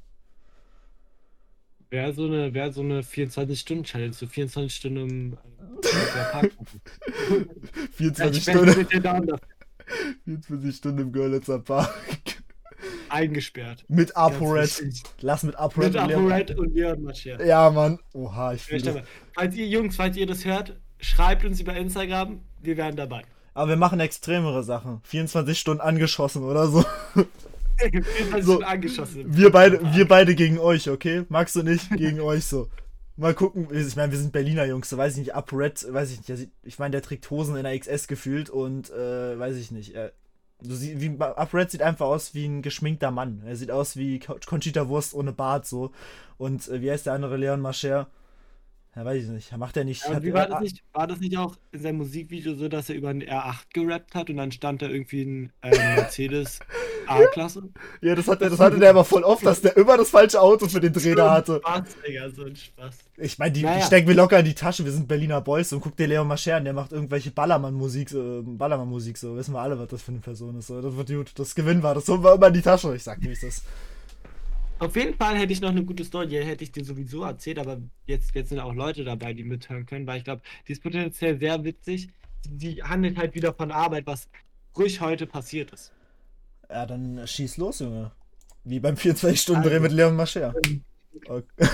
Wäre so eine, wär so eine vierundzwanzig-Stunden-Challenge, so vierundzwanzig Stunden im äh, Park. vierundzwanzig Ich werde Stunden, mit dir down dafür vierundzwanzig Stunden im Görlitzer Park. eingesperrt. Mit Ganz ApoRed. wichtig. Lass mit ApoRed Mit und Leon- ApoRed und Leon marschieren. Ja, Mann. Oha, ich Ja, fühle das. stimmt. Falls ihr Jungs, falls ihr das hört, schreibt uns über Instagram, wir wären dabei. Aber wir machen extremere Sachen. vierundzwanzig Stunden angeschossen oder so. Wir sind So, schon angeschossen. Wir beide, wir beide gegen euch, okay? Max und ich gegen euch so. Mal gucken, ich meine, wir sind Berliner Jungs, so weiß ich nicht, ApoRed, weiß ich nicht, der sieht- ich meine, der trägt Hosen in der X S gefühlt und, äh, weiß ich nicht, er, du sie, wie, ApoRed sieht einfach aus wie ein geschminkter Mann. Er sieht aus wie Con- Conchita Wurst ohne Bart, so. Und, äh, wie heißt der andere, Leon Mascher? Ja, weiß ich nicht, macht er nicht. Ja, und Hat, wie war er, das nicht? War das nicht auch in seinem Musikvideo so, dass er über einen R acht gerappt hat und dann stand da irgendwie ein äh, Mercedes A-Klasse? ja, das, hat er, das hatte der aber voll oft, dass der immer das falsche Auto für den Dreh da hatte. Spaß, Digga, so ein Spaß. Ich meine, die, Naja. die stecken wir locker in die Tasche. Wir sind Berliner Boys und guck dir Leon Mascher an, der macht irgendwelche Ballermann-Musik, äh, Ballermann-Musik, so. Wissen wir alle, was das für eine Person ist. So. Das wird gut. Das Gewinn war. Das holen wir immer in die Tasche. Ich sag dir, wie es ist. Auf jeden Fall hätte ich noch eine gute Story, die hätte ich dir sowieso erzählt, aber jetzt, jetzt sind auch Leute dabei, die mithören können, weil ich glaube, die ist potenziell sehr witzig. Die, die handelt halt wieder von Arbeit, was ruhig heute passiert ist. Ja, dann schieß los, Junge. Wie beim vierundzwanzig-Stunden-Dreh Also. mit Leon Mascher. Okay.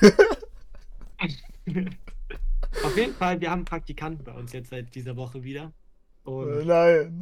Auf jeden Fall, wir haben einen Praktikanten bei uns jetzt seit dieser Woche wieder. Äh, Und Nein.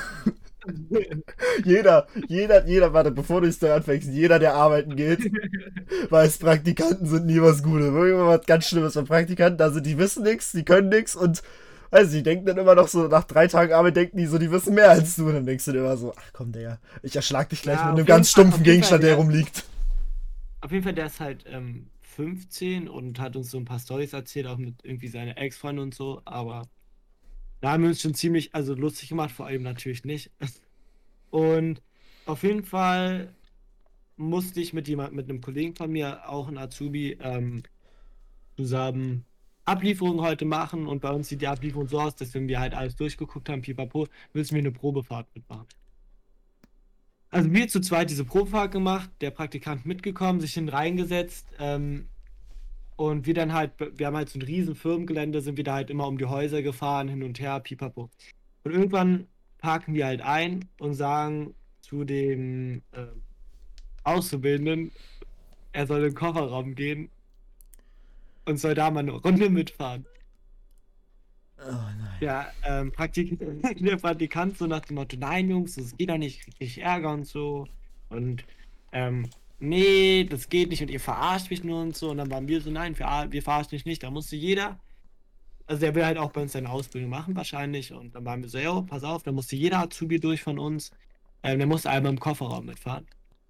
Jeder, jeder, jeder, warte, bevor du es da anfängst, jeder, der arbeiten geht, weiß, Praktikanten sind nie was Gutes. Wirklich mal was ganz Schlimmes bei Praktikanten. Also die wissen nichts, die können nichts und weiß ich, die denken dann immer noch so, nach drei Tagen Arbeit denken die so, die wissen mehr als du. Und dann denkst du dir immer so, ach komm, Digga, ich erschlag dich gleich Ja, mit auf einem jeden ganz Fall- stumpfen auf jeden Gegenstand, Fall, der ja. rumliegt. auf jeden Fall, der ist halt ähm, fünfzehn und hat uns so ein paar Storys erzählt, auch mit irgendwie seiner Ex-Freundin und so, aber da haben wir uns schon ziemlich, also lustig gemacht, vor allem natürlich nicht. Und auf jeden Fall musste ich mit jemand, mit einem Kollegen von mir, auch ein Azubi, ähm, zusammen Ablieferung heute machen und bei uns sieht die Ablieferung so aus, dass wenn wir halt alles durchgeguckt haben, pipapo, müssen wir eine Probefahrt mitmachen. Also wir zu zweit diese Probefahrt gemacht, der Praktikant mitgekommen, sich hin reingesetzt, ähm, und wir dann halt, wir haben halt so ein riesen Firmengelände, sind wir da halt immer um die Häuser gefahren, hin und her, pipapo. Und irgendwann parken wir halt ein und sagen zu dem ähm, Auszubildenden, er soll in den Kofferraum gehen und soll da mal eine Runde mitfahren. Oh nein. Ja, ähm, Praktik der Praktikant so nach dem Motto, nein Jungs, das geht doch nicht, ich krieg Ärger und so. Und ähm, nee, das geht nicht und ihr verarscht mich nur und so. Und dann waren wir so, nein, wir, wir verarschen dich nicht. Da musste jeder, also der will halt auch bei uns seine Ausbildung machen wahrscheinlich. Und dann waren wir so, jo, pass auf, da musste jeder Azubi durch von uns. Ähm, der musste einmal im Kofferraum mitfahren.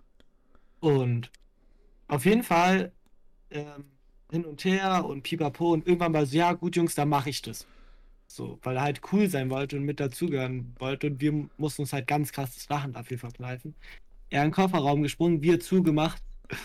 Und auf jeden Fall ähm, hin und her und pipapo und irgendwann war so, ja gut Jungs, dann mache ich das. So, weil er halt cool sein wollte und mit dazugehören wollte und wir mussten uns halt ganz krasses Lachen dafür verkneifen. Er in den Kofferraum gesprungen, wir zugemacht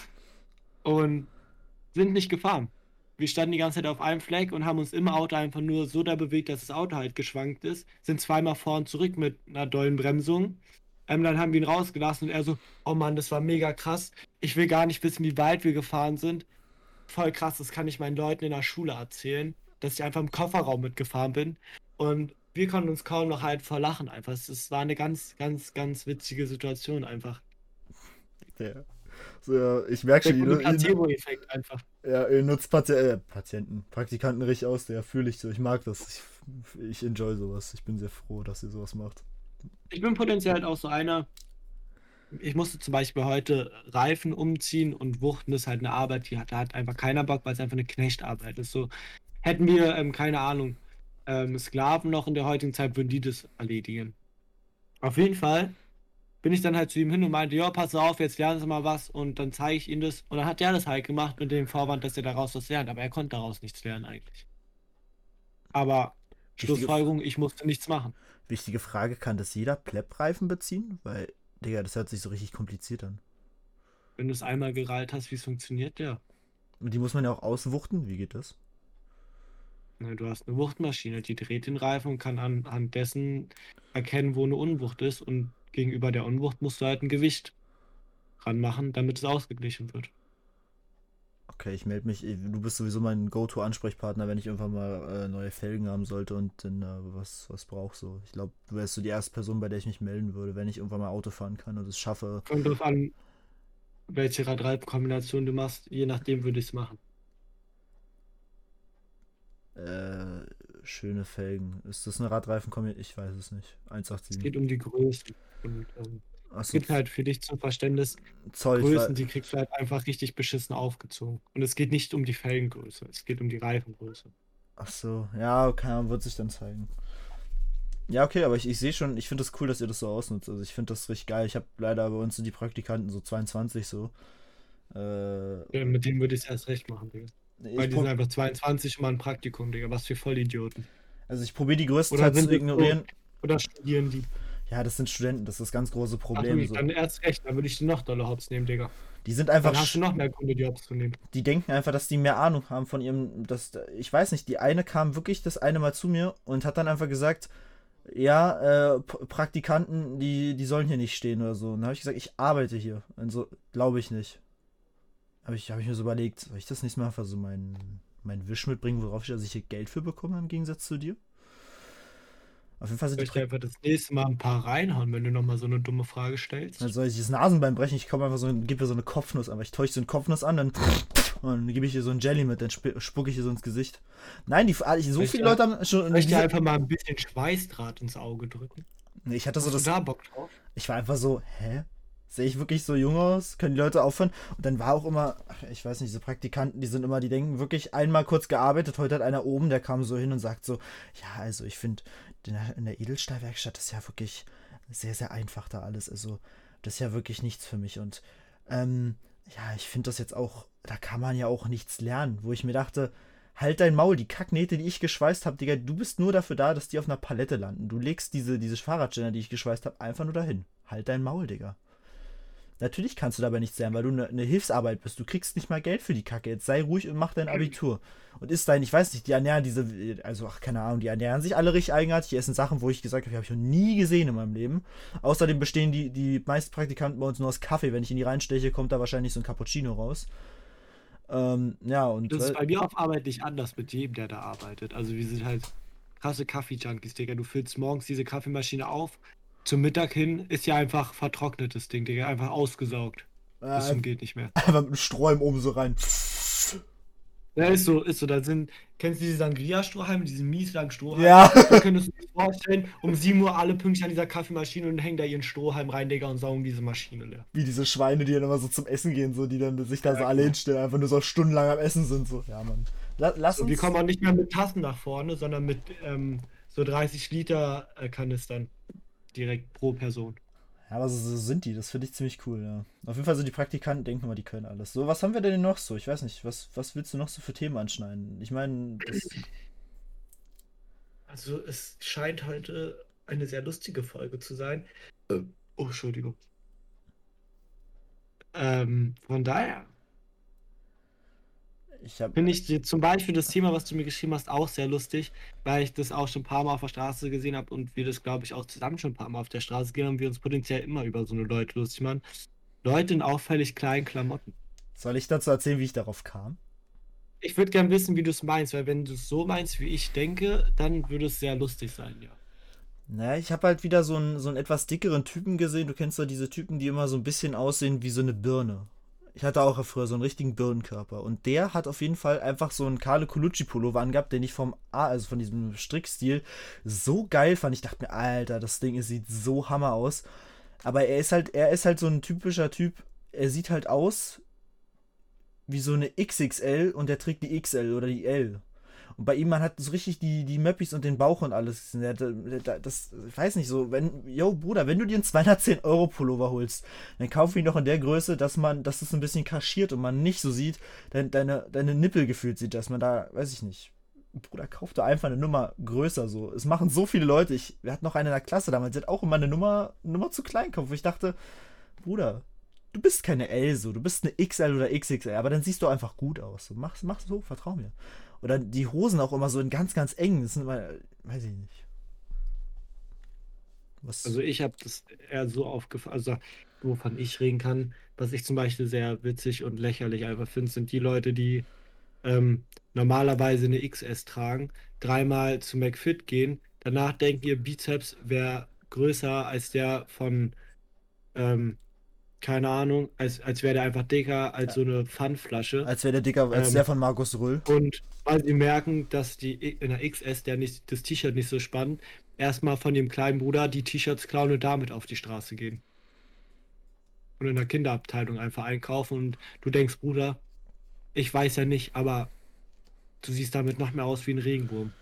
und sind nicht gefahren. Wir standen die ganze Zeit auf einem Fleck und haben uns im Auto einfach nur so da bewegt, dass das Auto halt geschwankt ist, sind zweimal vor und zurück mit einer dollen Bremsung. Ähm, dann haben wir ihn rausgelassen und er so, oh Mann, das war mega krass. Ich will gar nicht wissen, wie weit wir gefahren sind. Voll krass, das kann ich meinen Leuten in der Schule erzählen, dass ich einfach im Kofferraum mitgefahren bin. Und wir konnten uns kaum noch halt vor Lachen einfach. Es es war eine ganz, ganz, ganz witzige Situation einfach. Ja. So, ja, ich merke Der schon, gute ihr, ihr, Placebo-Effekt einfach. ja, ihr nutzt Pati äh, Patienten, Praktikanten richtig aus, der fühle ich so. Ich mag das. Ich, ich enjoy sowas. Ich bin sehr froh, dass ihr sowas macht. Ich bin potenziell halt auch so einer. Ich musste zum Beispiel heute Reifen umziehen und wuchten ist halt eine Arbeit, die hat, da hat einfach keiner Bock, weil es einfach eine Knechtarbeit ist. So hätten wir, ähm, keine Ahnung, ähm, Sklaven noch in der heutigen Zeit, würden die das erledigen. Auf jeden Fall bin ich dann halt zu ihm hin und meinte, ja, pass auf, jetzt lernen Sie mal was und dann zeige ich Ihnen das. Und dann hat er das halt gemacht mit dem Vorwand, dass er daraus was lernt, aber er konnte daraus nichts lernen eigentlich. Aber Wichtige, Schlussfolgerung, ich musste nichts machen. wichtige Frage, kann das jeder Pleb-Reifen beziehen? Weil, Digga, das hört sich so richtig kompliziert an. Wenn du es einmal gereilt hast, wie es funktioniert, ja. Und die muss man ja auch auswuchten. Wie geht das? Na, du hast eine Wuchtmaschine, die dreht den Reifen und kann anhand dessen erkennen, wo eine Unwucht ist. Und gegenüber der Unwucht musst du halt ein Gewicht ranmachen, damit es ausgeglichen wird. Okay, ich melde mich. Du bist sowieso mein Go-To-Ansprechpartner, wenn ich irgendwann mal äh, neue Felgen haben sollte und dann äh, was, was brauche. So. Ich glaube, du wärst so die erste Person, bei der ich mich melden würde, wenn ich irgendwann mal Auto fahren kann und es schaffe. Kommt drauf an, welche Rad-Reif-Kombination du machst. Je nachdem würde ich es machen. Äh, schöne Felgen. Ist das eine Radreifen-Kombination? Ich weiß es nicht. Es eins achtzehn. geht um die Größe. Und ähm, es Achso, gibt halt für dich zum Verständnis Zoll. Ich war, Größen, die kriegst du halt einfach richtig beschissen aufgezogen. Und es geht nicht um die Felgengröße, es geht um die Reifengröße. Achso, ja, okay, wird sich dann zeigen. Ja, okay, aber ich, ich sehe schon, ich finde das cool, dass ihr das so ausnutzt. Also ich finde das richtig geil. Ich habe leider bei uns sind die Praktikanten so zweiundzwanzig so. Äh, Ja, mit denen würde ich es erst recht machen, Digga. Weil ich die sind prob, einfach zweiundzwanzig und mal ein Praktikum, Digga. Was für Vollidioten. also ich probiere die Oder größtenteils sind zu die so, ignorieren. oder studieren die? Ja, das sind Studenten, das ist das ganz große Ach, Problem. wirklich, So. dann erst recht, dann würde ich die noch dolle Hops nehmen, Digga. Die sind einfach, Dann hast du sch- noch mehr Gründe, die Hops zu nehmen. die denken einfach, dass die mehr Ahnung haben von ihrem, das, ich weiß nicht, die eine kam wirklich das eine Mal zu mir und hat dann einfach gesagt, ja, äh, P- Praktikanten, die, die sollen hier nicht stehen oder so. Und dann habe ich gesagt, ich arbeite hier. Und so, glaube ich nicht. Habe ich, hab ich mir so überlegt, soll ich das nächste Mal einfach so meinen mein Wisch mitbringen, worauf ich, dass ich hier Geld für bekomme, im Gegensatz zu dir? Auf jeden Fall Ich sind die möchte einfach das nächste Mal ein paar reinhauen, wenn du nochmal so eine dumme Frage stellst. Dann soll ich das Nasenbein brechen, ich komme einfach so, gebe mir so eine Kopfnuss an, ich täusche so eine Kopfnuss an, dann, und dann gebe ich hier so ein Jelly mit, dann sp spucke ich hier so ins Gesicht. Nein, die, ah, ich, so viele Leute haben schon. Ich möchte dir Diese, einfach mal ein bisschen Schweißdraht ins Auge drücken. nee, ich hatte so Hast du das. da Bock drauf? Ich war einfach so, hä? Sehe ich wirklich so jung aus? Können die Leute aufhören? Und dann war auch immer, ach, ich weiß nicht, diese Praktikanten, die sind immer, die denken wirklich einmal kurz gearbeitet. Heute hat einer oben, der kam so hin und sagt so, ja, also ich finde, in der Edelstahlwerkstatt ist ja wirklich sehr, sehr einfach da alles. Also das ist ja wirklich nichts für mich. Und ähm, ja, ich finde das jetzt auch, da kann man ja auch nichts lernen, wo ich mir dachte, halt dein Maul, die Kacknähte, die ich geschweißt habe, Digga, du bist nur dafür da, dass die auf einer Palette landen. Du legst diese, diese Fahrradständer, die ich geschweißt habe, einfach nur dahin. Halt dein Maul, Digga. Natürlich kannst du dabei nichts lernen, weil du eine ne Hilfsarbeit bist. Du kriegst nicht mal Geld für die Kacke. Jetzt sei ruhig und mach dein Abitur. Und isst dein, ich weiß nicht, die ernähren diese, also ach, keine Ahnung, die ernähren sich alle richtig eigenartig. Die essen Sachen, wo ich gesagt habe, die habe ich noch nie gesehen in meinem Leben. Außerdem bestehen die, die meisten Praktikanten bei uns nur aus Kaffee. Wenn ich in die reinsteche, kommt da wahrscheinlich so ein Cappuccino raus. Ähm, ja, und. Das ist Weil, bei mir auf Arbeit nicht anders mit jedem, der da arbeitet. Also wir sind halt krasse Kaffee-Junkies, Digga. Du füllst morgens diese Kaffeemaschine auf. Zum Mittag hin ist ja einfach vertrocknetes Ding, Digga. Einfach ausgesaugt. Bis äh, zum geht nicht mehr. einfach mit einem Sträumen oben so rein. Ja, ist so, ist so. Da sind, kennst du diese Sangria-Strohhalme, diese mies langen Strohhalme? Ja, So könntest du dir vorstellen, um sieben Uhr alle pünktlich an dieser Kaffeemaschine und hängen da ihren Strohhalm rein, Digga, und saugen diese Maschine leer. wie diese Schweine, die dann immer so zum Essen gehen, so, die dann sich da so Ja, alle genau. hinstellen, einfach nur so stundenlang am Essen sind, so. Ja, Mann. La lass So, die uns. kommen auch nicht mehr mit Tassen nach vorne, sondern mit ähm, so dreißig Liter äh, Kanistern direkt pro Person. Ja, aber so, so sind die, das finde ich ziemlich cool, ja. Auf jeden Fall so die Praktikanten denken immer, die können alles. So, was haben wir denn noch so? Ich weiß nicht, was, was willst du noch so für Themen anschneiden? Ich meine, das. Also es scheint heute eine sehr lustige Folge zu sein. Äh, Oh, Entschuldigung. Ähm, von daher Ich habe. finde ich die, zum Beispiel das Thema, was du mir geschrieben hast, auch sehr lustig, weil ich das auch schon ein paar Mal auf der Straße gesehen habe und wir das, glaube ich, auch zusammen schon ein paar Mal auf der Straße gehen und wir uns potenziell immer über so eine Leute lustig machen. Leute in auffällig kleinen Klamotten. Soll ich dazu erzählen, wie ich darauf kam? Ich würde gern wissen, wie du es meinst, weil wenn du es so meinst, wie ich denke, dann würde es sehr lustig sein, ja. Naja, ich habe halt wieder so einen, so einen etwas dickeren Typen gesehen. Du kennst doch diese Typen, die immer so ein bisschen aussehen wie so eine Birne. Ich hatte auch früher so einen richtigen Birnenkörper. Und der hat auf jeden Fall einfach so einen Carlo Colucci-Pullover angehabt, den ich vom A, also von diesem Strickstil, so geil fand. Ich dachte mir, Alter, das Ding sieht so Hammer aus. Aber er ist halt, er ist halt so ein typischer Typ. Er sieht halt aus wie so eine X X L und der trägt die X L oder die L. Und bei ihm, man hat so richtig die, die Möppis und den Bauch und alles. Der, der, der, das, ich weiß nicht so, wenn, yo, Bruder, wenn du dir einen zweihundertzehn Euro Pullover holst, dann kauf ihn doch in der Größe, dass man, dass es ein bisschen kaschiert und man nicht so sieht, dein, deine, deine Nippel gefühlt sieht, dass man da, weiß ich nicht. Bruder, kauf da einfach eine Nummer größer so. Es machen so viele Leute. Ich, wir hatten noch eine in der Klasse damals, die hat auch immer eine Nummer, Nummer zu klein gekauft, wo ich dachte, Bruder, du bist keine L so, du bist eine X L oder X X L, aber dann siehst du einfach gut aus. So, mach, mach so, vertrau mir. Oder die Hosen auch immer so in ganz, ganz eng. Das sind immer, weiß ich nicht. Was? Also ich habe das eher so aufgefallen, also wovon ich reden kann, was ich zum Beispiel sehr witzig und lächerlich einfach finde, sind die Leute, die ähm, normalerweise eine X S tragen, dreimal zu McFit gehen, danach denken, ihr Bizeps wäre größer als der von, ähm, keine Ahnung, als, als wäre der einfach dicker als so eine Pfandflasche. Als wäre der dicker, als der Ähm, von Markus Rüll. und weil sie merken, dass die I- in der X S, der nicht, das T-Shirt nicht so spannend, erstmal von dem kleinen Bruder die T-Shirts klauen und damit auf die Straße gehen. Und in der Kinderabteilung einfach einkaufen und du denkst, Bruder, ich weiß ja nicht, aber du siehst damit noch mehr aus wie ein Regenwurm.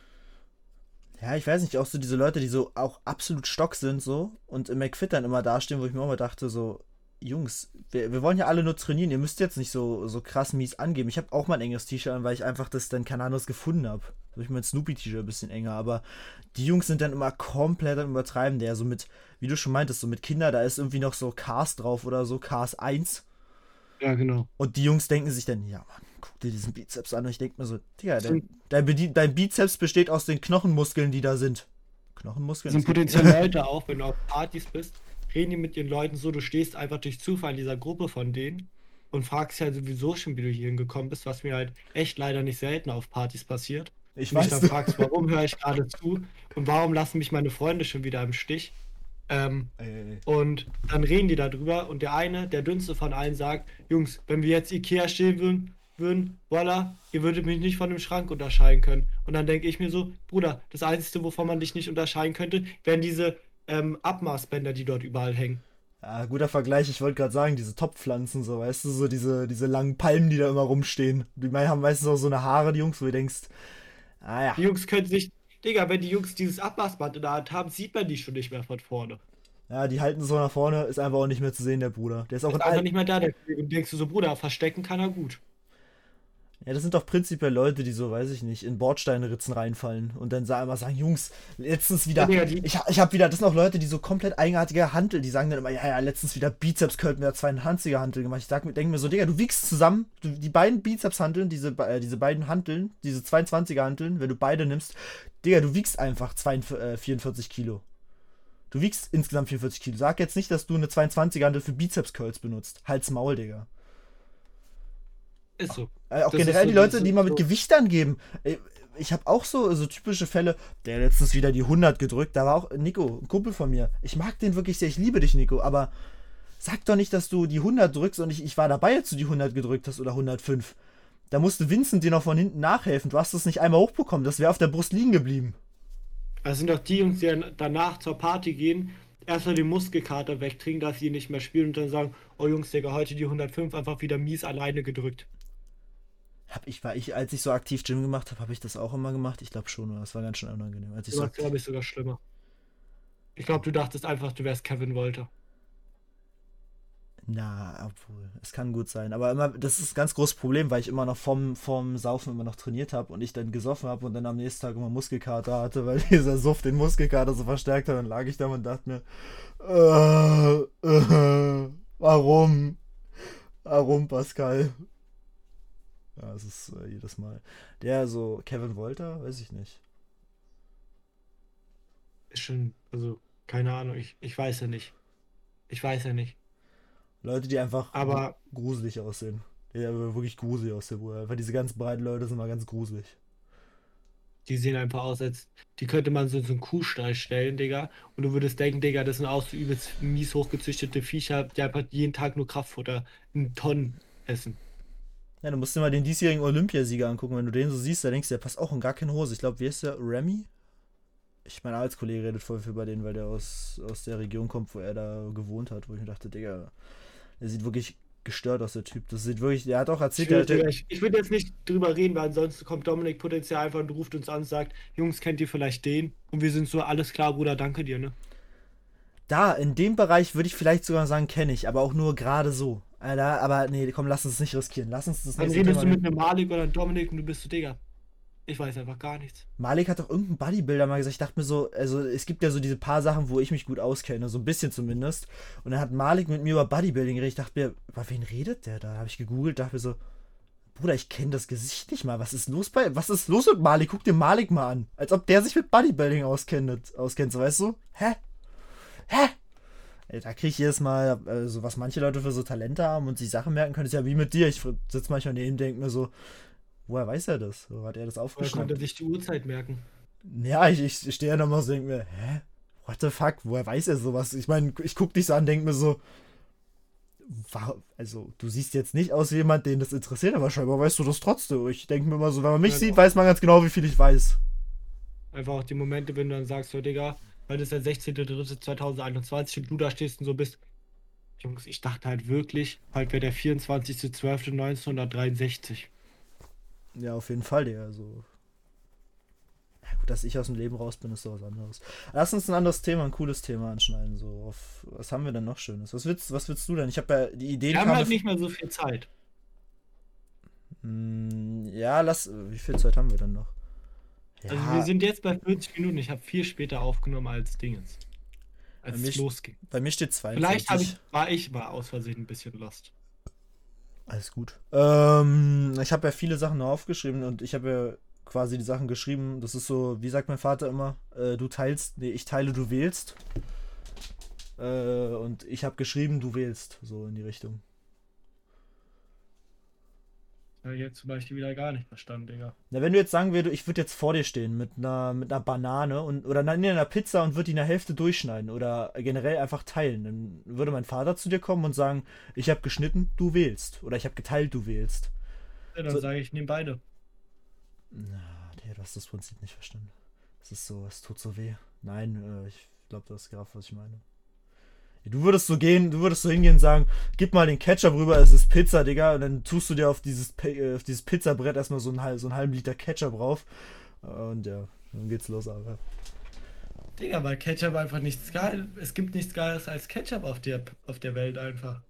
Ja, ich weiß nicht, auch so diese Leute, die so auch absolut stock sind so und im McFit dann immer dastehen, wo ich mir auch mal dachte, so, Jungs, wir, wir wollen ja alle nur trainieren, ihr müsst jetzt nicht so, so krass mies angeben. Ich habe auch mal ein enges T-Shirt an, weil ich einfach das dann kein anderes gefunden habe. Habe ich mein Snoopy-T-Shirt ein bisschen enger, aber die Jungs sind dann immer komplett am Übertreiben, der so mit, wie du schon meintest, so mit Kinder, da ist irgendwie noch so Cars drauf oder so, Cars eins. Ja, genau. Und die Jungs denken sich dann, ja Mann, guck dir diesen Bizeps an. Und ich denke mir so, Digga, Das dein, sind, dein, Bedi- dein Bizeps besteht aus den Knochenmuskeln, die da sind. das Knochenmuskeln? sind Es gibt. potenziell Leute auch, wenn du auf Partys bist, reden die mit den Leuten so, du stehst einfach durch Zufall in dieser Gruppe von denen und fragst ja sowieso schon, wie du hierhin gekommen bist, was mir halt echt leider nicht selten auf Partys passiert. Ich Und dich weiß. dann fragst, warum höre ich gerade zu und warum lassen mich meine Freunde schon wieder im Stich? Ähm, Ey, ey, ey. und dann reden die darüber und der eine, der dünnste von allen, sagt, Jungs, wenn wir jetzt Ikea stehen würden, würden, voila, ihr würdet mich nicht von dem Schrank unterscheiden können. Und dann denke ich mir so, Bruder, das Einzige, wovon man dich nicht unterscheiden könnte, wären diese ähm, Abmaßbänder, die dort überall hängen. Ja, guter Vergleich. Ich wollte gerade sagen, diese Topfpflanzen, so, weißt du, so diese, diese langen Palmen, die da immer rumstehen. Die mei- haben meistens auch so eine Haare, die Jungs, wo du denkst, ah ja. Die Jungs können sich, Digga, wenn die Jungs dieses Abmaßband in der Hand haben, sieht man die schon nicht mehr von vorne. Ja, die halten so nach vorne, ist einfach auch nicht mehr zu sehen, der Bruder. Der ist auch in Ist einfach all. nicht mehr da, der Kollege. Und denkst du so, Bruder, verstecken kann er gut. Ja, das sind doch prinzipiell Leute, die so, weiß ich nicht, in Bordsteinritzen reinfallen und dann sagen, immer sagen, Jungs, letztens Ja, wieder, Digga, die, ich, ich hab wieder, das sind auch Leute, die so komplett eigenartige Hantel, die sagen dann immer, ja, ja, letztens wieder Bizeps-Curl mit der zweiundzwanziger Hantel gemacht. Ich denke mir so, Digga, du wiegst zusammen, du, die beiden Bizeps-Hanteln, diese, äh, diese beiden Hanteln, diese zweiundzwanziger Hanteln, wenn du beide nimmst, Digga, du wiegst einfach zweiundvierzig, äh, vierundvierzig Kilo. Du wiegst insgesamt vierundvierzig Kilo. Sag jetzt nicht, dass du eine zweiundzwanziger Hantel für Bizeps-Curls benutzt. Halt's Maul, Digga. ist so. Äh, auch Das ist generell so, die das Leute, die ist mal mit so. Gewicht angeben. Äh, Ich habe auch so, so typische Fälle, der letztens wieder die hundert gedrückt, da war auch Nico, ein Kumpel von mir. Ich mag den wirklich sehr, ich liebe dich, Nico, aber sag doch nicht, dass du die hundert drückst und ich, ich war dabei, als du die hundert gedrückt hast oder hundertfünf. Da musste Vincent dir noch von hinten nachhelfen. Du hast es nicht einmal hochbekommen. Das wäre auf der Brust liegen geblieben. Das sind doch die Jungs, die dann danach zur Party gehen, erstmal den Muskelkater wegtrinken, dass sie nicht mehr spielen und dann sagen, oh Jungs, Digga, heute die hundertfünf einfach wieder mies alleine gedrückt. Hab ich, war ich, als ich so aktiv Gym gemacht habe, habe ich das auch immer gemacht? Ich glaube schon, das war ganz schön unangenehm. Als ich Du so warst, glaube ich, sogar schlimmer. Ich glaube, du dachtest einfach, du wärst Kevin Wolter. Na, obwohl, es kann gut sein. Aber immer, das ist ein ganz großes Problem, weil ich immer noch vom, vom Saufen immer noch trainiert habe und ich dann gesoffen habe und dann am nächsten Tag immer Muskelkater hatte, weil dieser Suff den Muskelkater so verstärkt hat. Dann lag ich da und dachte mir, äh, äh, warum? Warum, Pascal? Ja, es ist äh, jedes Mal. Der so, Kevin Wolter, weiß ich nicht. Ist schon, also, keine Ahnung, ich, ich weiß ja nicht. Ich weiß ja nicht. Leute, die einfach gru- Aber gruselig aussehen. Die aber wirklich gruselig aussehen, Bruder. Einfach diese ganz breiten Leute sind mal ganz gruselig. die sehen einfach aus, als die könnte man so in so einen Kuhstall stellen, Digga. Und du würdest denken, Digga, das sind auch so übelst mies hochgezüchtete Viecher, die einfach jeden Tag nur Kraftfutter in Tonnen essen. Ja, du musst dir mal den diesjährigen Olympiasieger angucken. Wenn du den so siehst, da denkst du, der passt auch in gar keine Hose. Ich glaube, wie ist der? Remy? Ich, mein Arbeitskollege redet voll viel bei denen, weil der aus, aus der Region kommt, wo er da gewohnt hat. Wo ich mir dachte, Digga, der sieht wirklich gestört aus, der Typ. Das sieht wirklich, der hat auch erzählt, der, Schwierig, der, Digga. Ich, ich will jetzt nicht drüber reden, weil ansonsten kommt Dominik potenziell einfach und ruft uns an und sagt, Jungs, kennt ihr vielleicht den? Und wir sind so, alles klar, Bruder, danke dir, ne? da, in dem Bereich würde ich vielleicht sogar sagen, kenne ich, aber auch nur gerade so. Alter, aber nee, komm, lass uns es nicht riskieren. Lass uns das Dann nächste redest Thema du mit nehmen. einem Malik oder einem Dominik und du bist so, Digga, ich weiß einfach gar nichts. Malik hat doch irgendein Bodybuilder mal gesagt, ich dachte mir so, also es gibt ja so diese paar Sachen, wo ich mich gut auskenne, so ein bisschen zumindest. Und dann hat Malik mit mir über Bodybuilding geredet. Ich dachte mir, über wen redet der da? Habe ich gegoogelt, dachte mir so, Bruder, ich kenne das Gesicht nicht mal. Was ist los bei, was ist los mit Malik? Guck dir Malik mal an. Als ob der sich mit Bodybuilding auskennt, auskennt, so weißt du? Hä? Hä? Ey, da kriege ich jedes Mal, also was manche Leute für so Talente haben und sich Sachen merken können, ist ja wie mit dir. Ich sitze manchmal neben ihm und denke mir so, woher weiß er das? Wo hat er das Oder aufgeschnappt? konnte er sich die Uhrzeit merken? Ja, ich, ich stehe ja nochmal so und denke mir, hä? What the fuck? Woher weiß er sowas? Ich meine, ich gucke dich so an und denke mir so, wa- also, du siehst jetzt nicht aus wie jemand, den das interessiert, aber scheinbar weißt du das trotzdem. Ich denke mir immer so, wenn man mich Ja, sieht, doch. weiß man ganz genau, wie viel ich weiß. Einfach auch die Momente, wenn du dann sagst, so, Digga, heute ist der sechzehnter dritter zweitausendeinundzwanzig und du da stehst und so bist, Jungs, ich dachte halt wirklich, halt wäre der vierundzwanzigster zwölfter neunzehnhundertdreiundsechzig. Ja, auf jeden Fall, Digga. Also, ja, gut, dass ich aus dem Leben raus bin, ist doch was anderes. Lass uns ein anderes Thema, ein cooles Thema anschneiden. So, auf, was haben wir denn noch Schönes? Was willst, was willst du denn? Ich habe ja die Ideen. Wir haben kamen halt mir- nicht mehr so viel Zeit. Hm, ja, lass. Wie viel Zeit haben wir denn noch? Ja, Also wir sind jetzt bei vierzig Minuten. Ich habe viel später aufgenommen als Dingens. Bei Als mir es st- losging. bei mir steht Vielleicht hab ich, zweiundvierzig. war ich mal aus Versehen ein bisschen lost. Alles gut. Ähm, ich habe ja viele Sachen noch aufgeschrieben und ich habe ja quasi die Sachen geschrieben. Das ist so, wie sagt mein Vater immer, äh, du teilst, nee, ich teile, du wählst. Äh, und ich habe geschrieben, du wählst, so in die Richtung. Ja, jetzt zum Beispiel wieder gar nicht verstanden, Digga. Na, wenn du jetzt sagen würdest, ich würde jetzt vor dir stehen mit einer, mit einer Banane und oder nein, nee, einer Pizza und würde die in der Hälfte durchschneiden oder generell einfach teilen, dann würde mein Vater zu dir kommen und sagen, ich habe geschnitten, du wählst. Oder ich habe geteilt, du wählst. Ja, dann So- sage ich, nehm beide. Na, nee, du hast das Prinzip nicht verstanden. Es ist so, es tut so weh. Nein, äh, ich glaube, du hast gerafft, was ich meine. Du würdest so gehen, du würdest so hingehen und sagen, gib mal den Ketchup rüber, es ist Pizza, Digga. Und dann tust du dir auf dieses, Pe- äh, auf dieses Pizzabrett erstmal so einen, hal- so einen halben Liter Ketchup drauf. Und ja, dann geht's los, aber. Digga, weil Ketchup einfach nichts geil. Es gibt nichts Geiles als Ketchup auf der, auf der Welt einfach.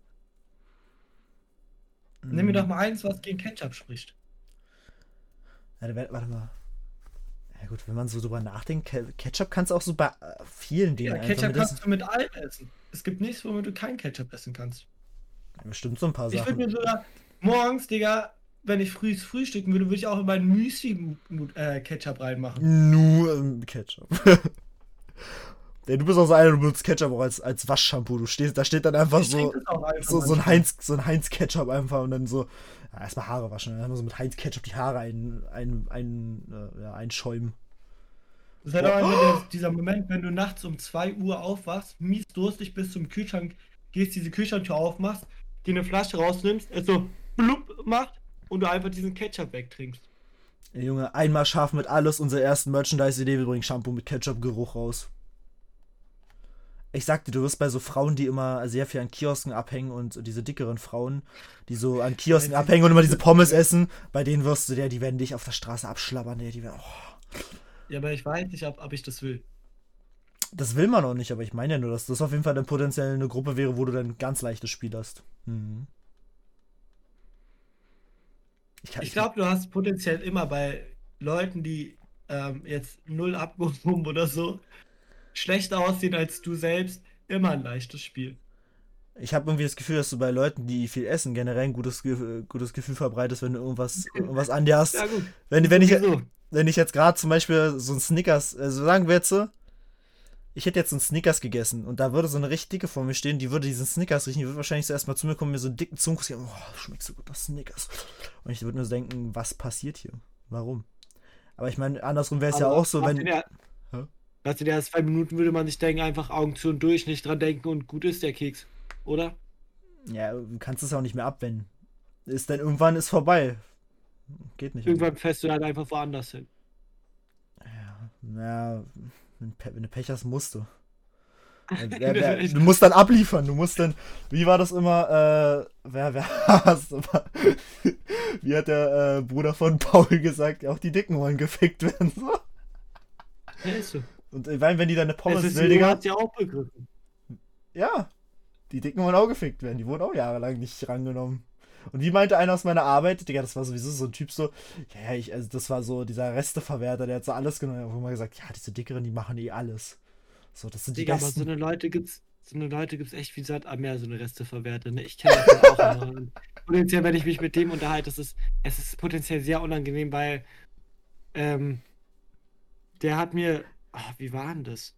Nimm mir doch mal eins, was gegen Ketchup spricht. Warte, warte warte mal. Ja gut, wenn man so drüber nachdenkt, Ke- Ketchup kannst du auch so bei äh, vielen Dingen Ja, einfach Ketchup mit kannst du mit allem essen. Es gibt nichts, womit du kein Ketchup essen kannst. essen. Bestimmt so ein paar Ich würde Sachen. mir sogar morgens, Digga, wenn ich früh frühstücken würde, würde ich auch in mein Müsli äh, Ketchup reinmachen. Nur ähm, Ketchup. Ja, du bist auch so einer, du benutzt Ketchup auch als, als Waschshampoo. Du stehst, da steht dann einfach Ich so, trinke das auch einfach so, so ein manchmal. Heinz, so ein Heinz Ketchup einfach und dann so, ja, erstmal Haare waschen, dann haben wir so mit Heinz Ketchup die Haare ein, ein, ein, äh, ja, einschäumen. Das ist halt auch einfach der, dieser Moment, wenn du nachts um zwei Uhr aufwachst, mies durstig bist zum Kühlschrank, gehst, diese Kühlschranktür aufmachst, dir eine Flasche rausnimmst, es so blub macht und du einfach diesen Ketchup wegtrinkst. Ey, Junge, einmal scharf mit alles, unsere ersten Merchandise-Idee, wir bringen Shampoo mit Ketchup-Geruch raus. Ich sag dir, du wirst bei so Frauen, die immer sehr viel an Kiosken abhängen und diese dickeren Frauen, die so an Kiosken abhängen und immer diese Pommes essen, bei denen wirst du, der, die werden dich auf der Straße abschlabbern, der, die werden, oh. Ja, aber ich weiß nicht, ob, ob ich das will. Das will man auch nicht, aber ich meine ja nur, dass das auf jeden Fall dann potenziell eine Gruppe wäre, wo du dann ganz leichtes Spiel hast. Mhm. Ich, ich glaube, du hast potenziell immer bei Leuten, die ähm, jetzt null abgehoben oder so, schlechter aussehen als du selbst, immer ein leichtes Spiel. Ich habe irgendwie das Gefühl, dass du bei Leuten, die viel essen, generell ein gutes, gutes Gefühl verbreitest, wenn du irgendwas, irgendwas an dir hast. Ja, gut. Wenn, wenn, ich, wenn ich jetzt gerade zum Beispiel so ein Snickers, also sagen wir jetzt so, ich hätte jetzt einen Snickers gegessen und da würde so eine richtig dicke vor mir stehen, die würde diesen Snickers riechen, die würde wahrscheinlich so erstmal zu mir kommen, mir so einen dicken Zungenkuss geben, oh, schmeckt so gut, das Snickers. Und ich würde nur so denken, was passiert hier? Warum? Aber ich meine, andersrum wäre es ja auch so, wenn... Der, nach den ersten zwei Minuten würde man sich denken, einfach Augen zu und durch, nicht dran denken und gut ist der Keks, oder? Ja, du kannst es auch nicht mehr abwenden. Ist dann irgendwann ist vorbei. Geht nicht. Irgendwann fährst du halt einfach woanders hin. Ja, na, wenn, wenn du Pech hast, musst du. wer, wer, du musst dann abliefern, du musst dann, wie war das immer, äh, wer, wer hast immer, wie hat der äh, Bruder von Paul gesagt, auch die Dicken wollen gefickt werden, so. Ja, ist so. Und ich meine, wenn die dann eine Pommes will, will, Digga. Hat ja auch begriffen. Ja, die Dicken wollen auch gefickt werden, die wurden auch jahrelang nicht rangenommen. Und wie meinte einer aus meiner Arbeit, Digga, das war sowieso so ein Typ so, ja, ich, also das war so dieser Resteverwerter, der hat so alles genommen, wo man gesagt, ja, diese Dickeren, die machen eh alles. So, das sind die Digga, besten. aber so eine Leute gibt's, so eine Leute gibt's echt wie seit am Meer, so eine Resteverwerter, ne? Ich kenne das auch immer. Potenziell, wenn ich mich mit dem unterhalte, es ist, es ist potenziell sehr unangenehm, weil, ähm, der hat mir, ach, wie war denn das?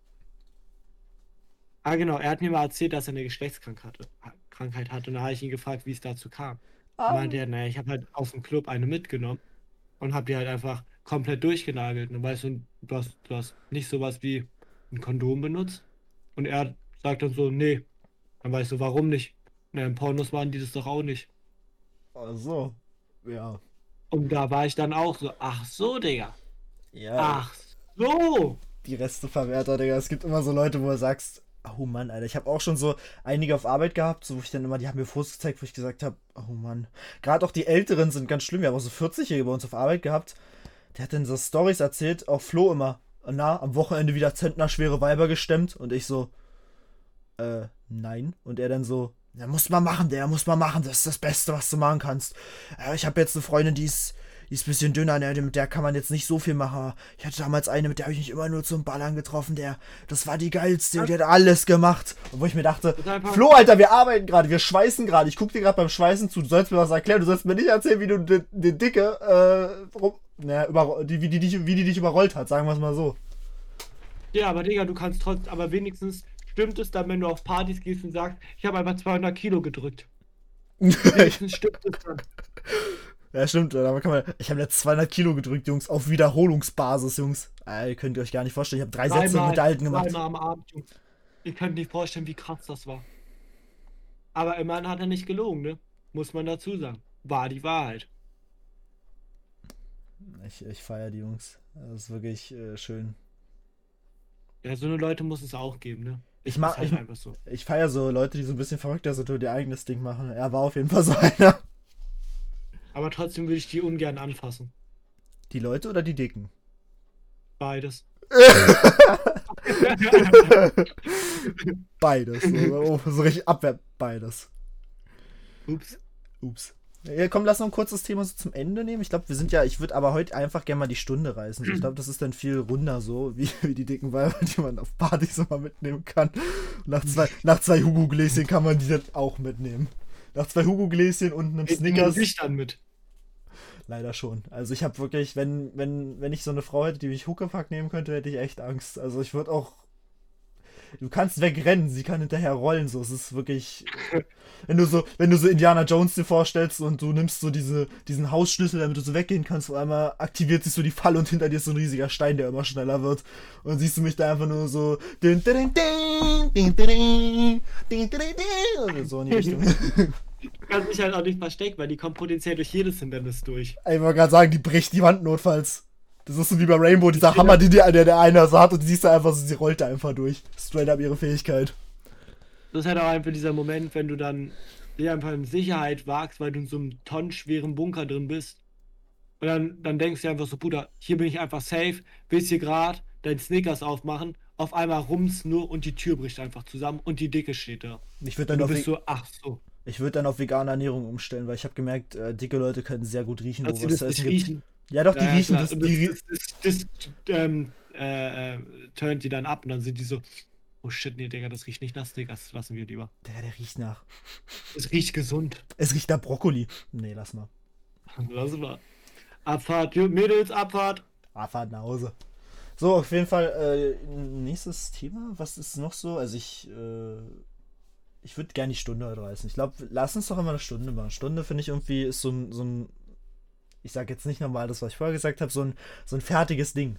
Ah, genau, er hat mir mal erzählt, dass er eine Geschlechtskrankheit hatte. Krankheit hatte. Und da habe ich ihn gefragt, wie es dazu kam. Ah. Meinte er, naja, ich habe halt aus dem Club eine mitgenommen und habe die halt einfach komplett durchgenagelt. Und weißt du, du hast, du hast nicht sowas wie ein Kondom benutzt. Und er sagt dann so, nee. Dann weißt du, warum nicht? Na, in Pornos waren die das doch auch nicht. Ach so, ja. Und da war ich dann auch so, ach so, Digga. Ja. Ach so. Die Resteverwerter, Digga. Es gibt immer so Leute, wo du sagst, oh Mann, Alter. Ich habe auch schon so einige auf Arbeit gehabt, so wo ich dann immer, die haben mir Fotos gezeigt, wo ich gesagt habe, oh Mann. Gerade auch die Älteren sind ganz schlimm. Wir haben auch so vierzig-Jährige bei uns auf Arbeit gehabt. Der hat dann so Storys erzählt, auch Flo immer. Na, am Wochenende wieder zentnerschwere Weiber gestemmt. Und ich so, äh, nein. Und er dann so, ja, muss man machen, der muss man machen. Das ist das Beste, was du machen kannst. Ja, ich habe jetzt eine Freundin, die ist, die ist ein bisschen dünner, ne? Mit der kann man jetzt nicht so viel machen. Ich hatte damals eine, mit der habe ich mich immer nur zum Ballern getroffen. Der, das war die geilste, die hat alles gemacht. Und wo ich mir dachte, Flo, Alter, wir arbeiten gerade, wir schweißen gerade. Ich guck dir gerade beim Schweißen zu. Du sollst mir was erklären. Du sollst mir nicht erzählen, wie du den, den Dicke, äh, rum, naja, über, die, wie, die dich, wie die dich überrollt hat, sagen wir es mal so. Ja, aber Digga, du kannst trotzdem, aber wenigstens stimmt es dann, wenn du auf Partys gehst und sagst, ich habe einfach zweihundert Kilo gedrückt. Wenigstens stimmt es dann. Ja, stimmt, aber kann man, ich habe jetzt zweihundert Kilo gedrückt, Jungs, auf Wiederholungsbasis, Jungs. Äh, ihr könnt euch gar nicht vorstellen, ich habe drei Dreimal, Sätze mit der Alten gemacht. Dreimal am Abend, Jungs. Ihr könnt nicht vorstellen, wie krass das war. Aber immerhin hat er nicht gelogen, ne? Muss man dazu sagen. War die Wahrheit. Ich, ich feiere die Jungs. Das ist wirklich äh, schön. Ja, so eine Leute muss es auch geben, ne? Ich mag halt ich, einfach so. Ich feiere so Leute, die so ein bisschen verrückter sind und ihr eigenes Ding machen. Er war auf jeden Fall so einer. Aber trotzdem würde ich die ungern anfassen. Die Leute oder die Dicken? Beides. Beides. So, so richtig abwehr. Beides. Ups. Ups. Ja, komm, lass noch ein kurzes Thema so zum Ende nehmen. Ich glaube, wir sind ja, ich würde aber heute einfach gerne mal die Stunde reißen. So, ich glaube, das ist dann viel runder so, wie, wie die dicken Weiber, die man auf Partys immer mitnehmen kann. Und nach zwei, nach zwei Hugo-Gläschen kann man die dann auch mitnehmen. Nach zwei Hugo-Gläschen und einem Snickers. Ich dann mit. Leider schon. Also ich habe wirklich, wenn, wenn, wenn ich so eine Frau hätte, die mich Huckepack nehmen könnte, hätte ich echt Angst. Also ich würde auch. Du kannst wegrennen, sie kann hinterher rollen, so. Es ist wirklich. Wenn du so, wenn du so Indiana Jones dir vorstellst und du nimmst so diese, diesen Hausschlüssel, damit du so weggehen kannst, auf einmal aktiviert sich so die Falle und hinter dir ist so ein riesiger Stein, der immer schneller wird. Und dann siehst du mich da einfach nur so. So in die Richtung. Du kannst dich halt auch nicht verstecken, weil die kommen potenziell durch jedes Hindernis durch. Ich wollte gerade sagen, die bricht die Wand notfalls. Das ist so wie bei Rainbow, dieser Ich Hammer, finde, den der, der, der einer so hat und die siehst du einfach so, sie rollt da einfach durch. Straight up ihre Fähigkeit. das ist halt auch einfach dieser Moment, wenn du dann dir einfach in Sicherheit wagst, weil du in so einem tonnenschweren Bunker drin bist. Und dann, dann denkst du dir einfach so, Bruder, hier bin ich einfach safe, willst hier gerade dein Snickers aufmachen, auf einmal rums nur und die Tür bricht einfach zusammen und die Dicke steht da. Ich würde Und dann, du auf bist ve- so, ach so, ich würd dann auf vegane Ernährung umstellen, weil ich habe gemerkt, äh, dicke Leute können sehr gut riechen, wo kannst du was das zu essen nicht gibt. riechen? Ja, doch, die Ja, ja, riechen klar. das. Und Die, das, rie- das, das, das ähm, äh, äh, turnt die dann ab und dann sind die so, oh shit, nee, Digga, das riecht nicht nach Snickers, das lassen wir lieber. der, der riecht nach. Es riecht gesund. Es riecht nach Brokkoli. Nee, lass mal. Lass mal. Abfahrt, Mädels, Abfahrt. Ah, Fahrt nach Hause. So, auf jeden Fall, äh, nächstes Thema. Was ist noch so? Also ich, äh, ich würde gerne die Stunde heute reißen. Ich glaube, lass uns doch immer eine Stunde machen. Stunde finde ich irgendwie ist so ein, so ein, ich sag jetzt nicht nochmal das, was ich vorher gesagt habe, so ein, so ein fertiges Ding.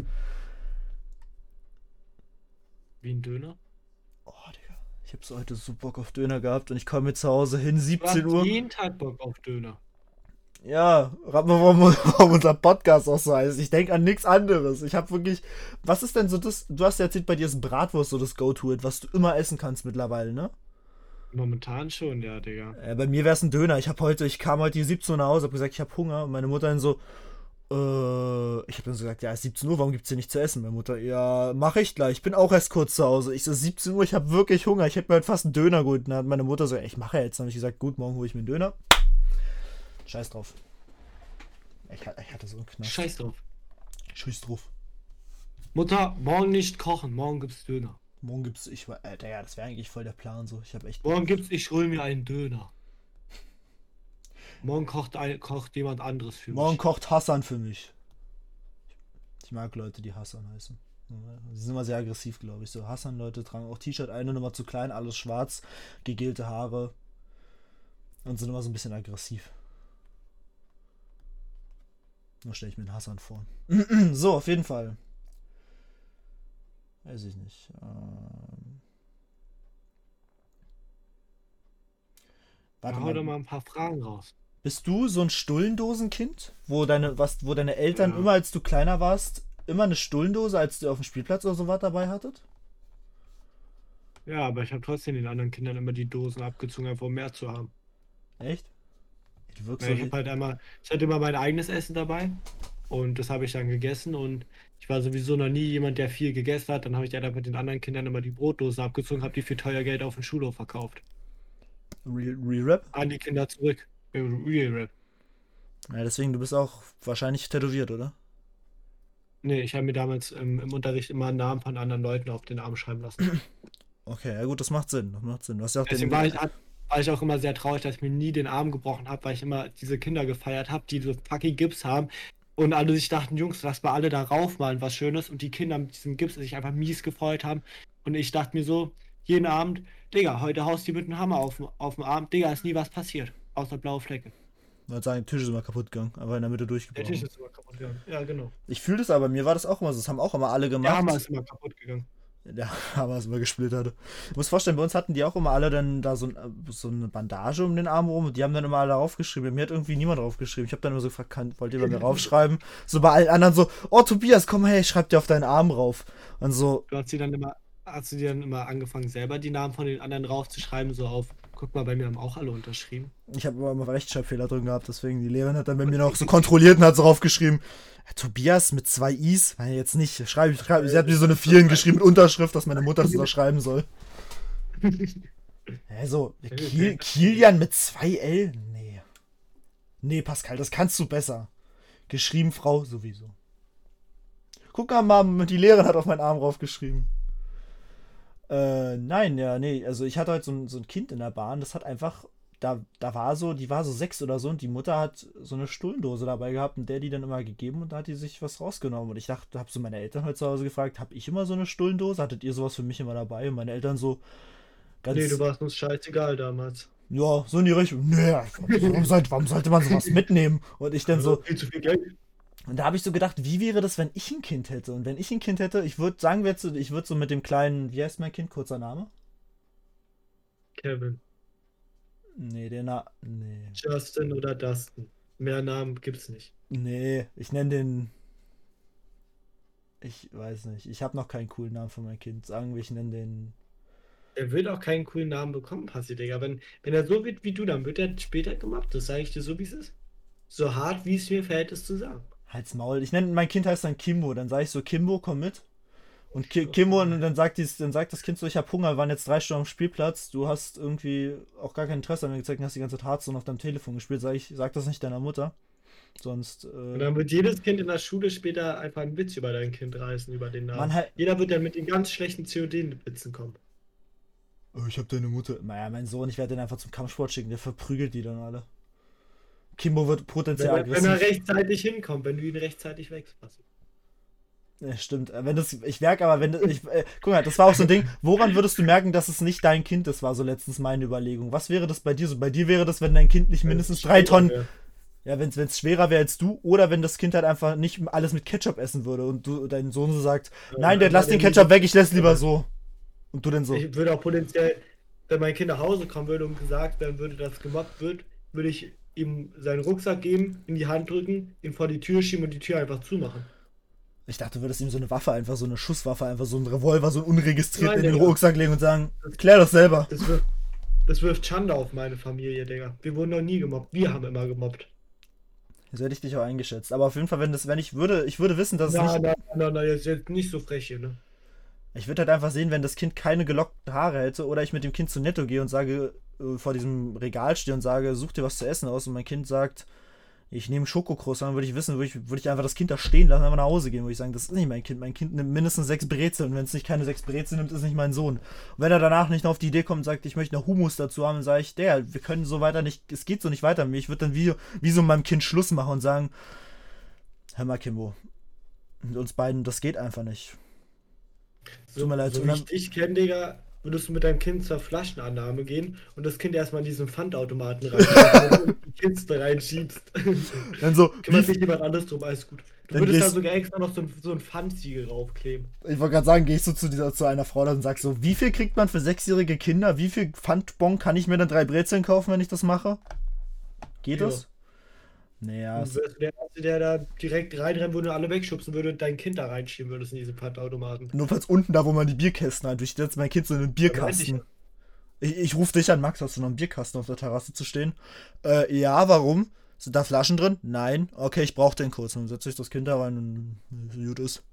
Wie ein Döner. Oh, Digga. Ich habe so heute so Bock auf Döner gehabt und ich komme jetzt zu Hause hin, Du siebzehn hast Uhr. jeden Tag Bock auf Döner. Ja, rat mal, warum, warum unser Podcast auch so heißt. Ich denke an nichts anderes. Ich habe wirklich. Was ist denn so das? Du hast ja erzählt, bei dir ist Bratwurst so das Go-To, was du immer essen kannst mittlerweile, ne? Momentan schon, ja, Digga. Äh, bei mir wäre es ein Döner. Ich habe heute, ich kam heute hier siebzehn Uhr nach Hause, habe gesagt, ich habe Hunger. Und meine Mutter dann so, äh, ich habe dann so gesagt, ja, es ist siebzehn Uhr, warum gibt's hier nichts zu essen? Meine Mutter, ja, mache ich gleich. Ich bin auch erst kurz zu Hause. Ich so, siebzehn Uhr, ich habe wirklich Hunger. Ich hätte mir heute fast einen Döner geholt. Und dann hat meine Mutter so, ich mache ja jetzt. Dann habe ich gesagt, gut, morgen hole ich mir einen Döner. Scheiß drauf. Ich, ich hatte so einen Knast. Scheiß drauf. Scheiß drauf. Mutter, morgen nicht kochen, morgen gibt's Döner. Morgen gibt's, ich war, Alter, ja, das wäre eigentlich voll der Plan so. Ich habe echt. Morgen gibt's, ich hol mir einen Döner. Morgen kocht, ein, kocht jemand anderes für Morgen mich. kocht Hassan für mich. Ich mag Leute, die Hassan heißen. Ja, sie sind immer sehr aggressiv, glaube ich. So Hassan-Leute tragen auch T-Shirt, eine Nummer zu klein, alles schwarz, gegelte Haare und sind immer so ein bisschen aggressiv. Nur stelle ich mir den Hassan vor. So, auf jeden Fall. Weiß ich nicht. Ähm Warte Ja, hau mal. doch mal ein paar Fragen raus. Bist du so ein Stullendosenkind, wo deine, was, wo deine Eltern Ja. immer, als du kleiner warst, immer eine Stullendose, als du auf dem Spielplatz oder so was dabei hattet? Ja, aber ich habe trotzdem den anderen Kindern immer die Dosen abgezogen, einfach um mehr zu haben. Echt? Du wirkst Weil so ich wie. habe halt einmal, ich hatte immer mein eigenes Essen dabei und das habe ich dann gegessen und ich war sowieso noch nie jemand, der viel gegessen hat. Dann habe ich dann einfach den anderen Kindern immer die Brotdosen abgezogen, habe die für teuer Geld auf dem Schulhof verkauft. Re- Re-Rap? An die Kinder zurück. Äh, Real Rap. Ja, deswegen, du bist auch wahrscheinlich tätowiert, oder? Nee, ich habe mir damals ähm, im Unterricht immer Namen von anderen Leuten auf den Arm schreiben lassen. Okay, ja gut, das macht Sinn. Das macht Sinn. Du hast ja auch Deswegen den. war ich, war ich auch immer sehr traurig, dass ich mir nie den Arm gebrochen habe, weil ich immer diese Kinder gefeiert habe, die so fucking Gips haben. Und alle sich dachten, Jungs, lass mal alle da raufmalen, was Schönes. Und die Kinder mit diesem Gips sich einfach mies gefreut haben. Und ich dachte mir so, jeden Abend, Digga, heute haust du mit einem Hammer auf, auf dem Arm. Digga, ist nie was passiert. Außer blaue Flecke. Ich würde sagen, der Tisch ist immer kaputt gegangen, aber in der Mitte Der Tisch durchgebrochen. ist immer kaputt gegangen. Ja, genau. Ich fühle das aber, mir war das auch immer so. Das haben auch immer alle Der gemacht. Hammer ist immer kaputt gegangen. Der Hammer ist immer gesplittert. Ich muss vorstellen, bei uns hatten die auch immer alle dann da so, ein, so eine Bandage um den Arm rum und die haben dann immer alle draufgeschrieben. Mir hat irgendwie niemand draufgeschrieben. Ich habe dann immer so gefragt, kann, wollt ihr bei mir raufschreiben? So bei allen anderen so, oh Tobias, komm her, ich schreib dir auf deinen Arm rauf. Und so, Du hast sie dann immer, hast du dir dann immer angefangen, selber die Namen von den anderen draufzuschreiben, so auf, guck mal, bei mir haben auch alle unterschrieben. ich habe immer mal Rechtschreibfehler drin gehabt, deswegen die Lehrerin hat dann bei mir noch so kontrolliert und hat so draufgeschrieben, "Herr Tobias mit zwei Is, nein, jetzt nicht, schreibe ich, schreib, sie hat mir so eine vier hingeschrieben mit Unterschrift, dass meine Mutter das unterschreiben soll. Hä, so, Kiel, Kilian mit zwei L? Nee. Nee, Pascal, das kannst du besser. Geschrieben Frau sowieso. Guck mal, Mom, die Lehrerin hat auf meinen Arm draufgeschrieben. Äh, nein, ja, nee, also ich hatte heute so ein, so ein Kind in der Bahn, das hat einfach, da, da war so, die war so sechs oder so und die Mutter hat so eine Stullendose dabei gehabt und der die dann immer gegeben und da hat die sich was rausgenommen und ich dachte, hab so meine Eltern heute zu Hause gefragt, hab ich immer so eine Stullendose? Hattet ihr sowas für mich immer dabei? Und meine Eltern so, ganz, Nee, du warst uns scheißegal damals. ja, so in die Richtung, nee, warum sollte, warum sollte man sowas mitnehmen? Und ich dann so, Viel zu viel Geld. und da habe ich so gedacht, wie wäre das, wenn ich ein Kind hätte? Und wenn ich ein Kind hätte, ich würde, sagen wir jetzt, so, ich würde so mit dem kleinen, wie heißt mein Kind, kurzer Name? Kevin. Nee, den Na... Nee. Justin oder Dustin. Mehr Namen gibt's nicht. Nee, ich nenne den... Ich weiß nicht. Ich habe noch keinen coolen Namen für mein Kind. Sagen wir, ich nenne den... Er wird auch keinen coolen Namen bekommen, Passi, Digga. Wenn, wenn er so wird wie du, dann wird er später gemobbt. Das sage ich dir so, wie es ist. So hart, wie es mir fällt, es zu sagen. Halt's Maul. Ich nenne... Mein Kind heißt dann Kimbo. Dann sage ich so, Kimbo, komm mit. Und Ki Oh, Kimbo, und nein. dann sagt, dies, dann sagt das Kind so, ich habe Hunger, wir waren jetzt drei Stunden am Spielplatz, du hast irgendwie auch gar kein Interesse an mir gezeigt und hast die ganze Zeit Hearthstone auf deinem Telefon gespielt. Sag ich, sag das nicht deiner Mutter. Sonst, Und äh, dann wird jedes Kind in der Schule später einfach einen Witz über dein Kind reißen, über den man Namen. halt. Jeder wird dann mit den ganz schlechten C O D-Witzen kommen. Oh, ich hab deine Mutter. Naja, mein Sohn, ich werde den einfach zum Kampfsport schicken, der verprügelt die dann alle. Kimbo wird potenziell Wenn er, wenn er aggressiv. rechtzeitig hinkommt, wenn du ihn rechtzeitig wächst. Ja, stimmt. Äh, Wenn das, ich merke aber, wenn das, ich, äh, guck mal, das war auch so ein Ding. Woran würdest du merken, dass es nicht dein Kind ist, war so letztens meine Überlegung. Was wäre das bei dir so? Bei dir wäre das, wenn dein Kind nicht mindestens drei Tonnen, ja, wenn es schwerer wäre als du, oder wenn das Kind halt einfach nicht alles mit Ketchup essen würde und du dein Sohn so sagt, nein, der lass den Ketchup weg, ich lass lieber so. Und du dann so. Ich würde auch potenziell, wenn mein Kind nach Hause kommen würde und gesagt werden würde, dass gemobbt wird, würde ich ihm seinen Rucksack geben, in die Hand drücken, ihn vor die Tür schieben und die Tür einfach zumachen. Ich dachte, du würdest ihm so eine Waffe, einfach so eine Schusswaffe, einfach so einen Revolver, so unregistriert Nein, in den Digga. Rucksack legen und sagen, klär das selber. Das wirft, das wirft Schande auf meine Familie, Digga. Wir wurden noch nie gemobbt. Wir haben immer gemobbt. So hätte ich dich auch eingeschätzt. Aber auf jeden Fall, wenn das, wenn ich würde, ich würde wissen, dass es Na, nicht. na, na, na, jetzt, jetzt nicht so frech hier, ne? Ich würde halt einfach sehen, wenn das Kind keine gelockten Haare hätte oder ich mit dem Kind zu Netto gehe und sage, äh, vor diesem Regal stehe und sage, such dir was zu essen aus und mein Kind sagt, ich nehme Schokokross, dann würde ich wissen, würde ich, würde ich einfach das Kind da stehen lassen und einfach nach Hause gehen, würde ich sagen, das ist nicht mein Kind. Mein Kind nimmt mindestens sechs Brezeln und wenn es nicht keine sechs Brezeln nimmt, ist es nicht mein Sohn. Und wenn er danach nicht noch auf die Idee kommt und sagt, ich möchte noch Hummus dazu haben, dann sage ich, der, wir können so weiter nicht, es geht so nicht weiter mit mir. Ich würde dann wie, wie so mit meinem Kind Schluss machen und sagen, hör mal, Kimbo, mit uns beiden, das geht einfach nicht. So, Tut mir leid, so und wie dann- ich dich kenne, Digga, würdest du mit deinem Kind zur Flaschenannahme gehen und das Kind erstmal in diesen Pfandautomaten rein und die Kiste reinschiebst. Dann so, Kümmert wie, sich jemand anderes drum, alles gut. Du Dann würdest da gehst- sogar extra noch so ein, so ein Pfandsiegel raufkleben. ich wollte gerade sagen, gehst du zu, dieser, zu einer Frau und sagst so, wie viel kriegt man für sechsjährige Kinder? Wie viel Pfandbon kann ich mir dann drei Brezeln kaufen, wenn ich das mache? Geht Ja. das? Naja, Und wärst du der Erste, der da direkt reinrennen würde und alle wegschubsen würde und dein Kind da reinschieben würdest in diese Pfandautomaten. nur falls unten da, wo man die Bierkästen hat, ich setze mein Kind so in einen Bierkasten. Ich, ich rufe dich an, Max, hast du noch einen Bierkasten auf der Terrasse zu stehen? Äh, ja, warum? Sind da Flaschen drin? Nein. Okay, ich brauche den kurz. Dann setze ich das Kind da rein und äh, gut ist.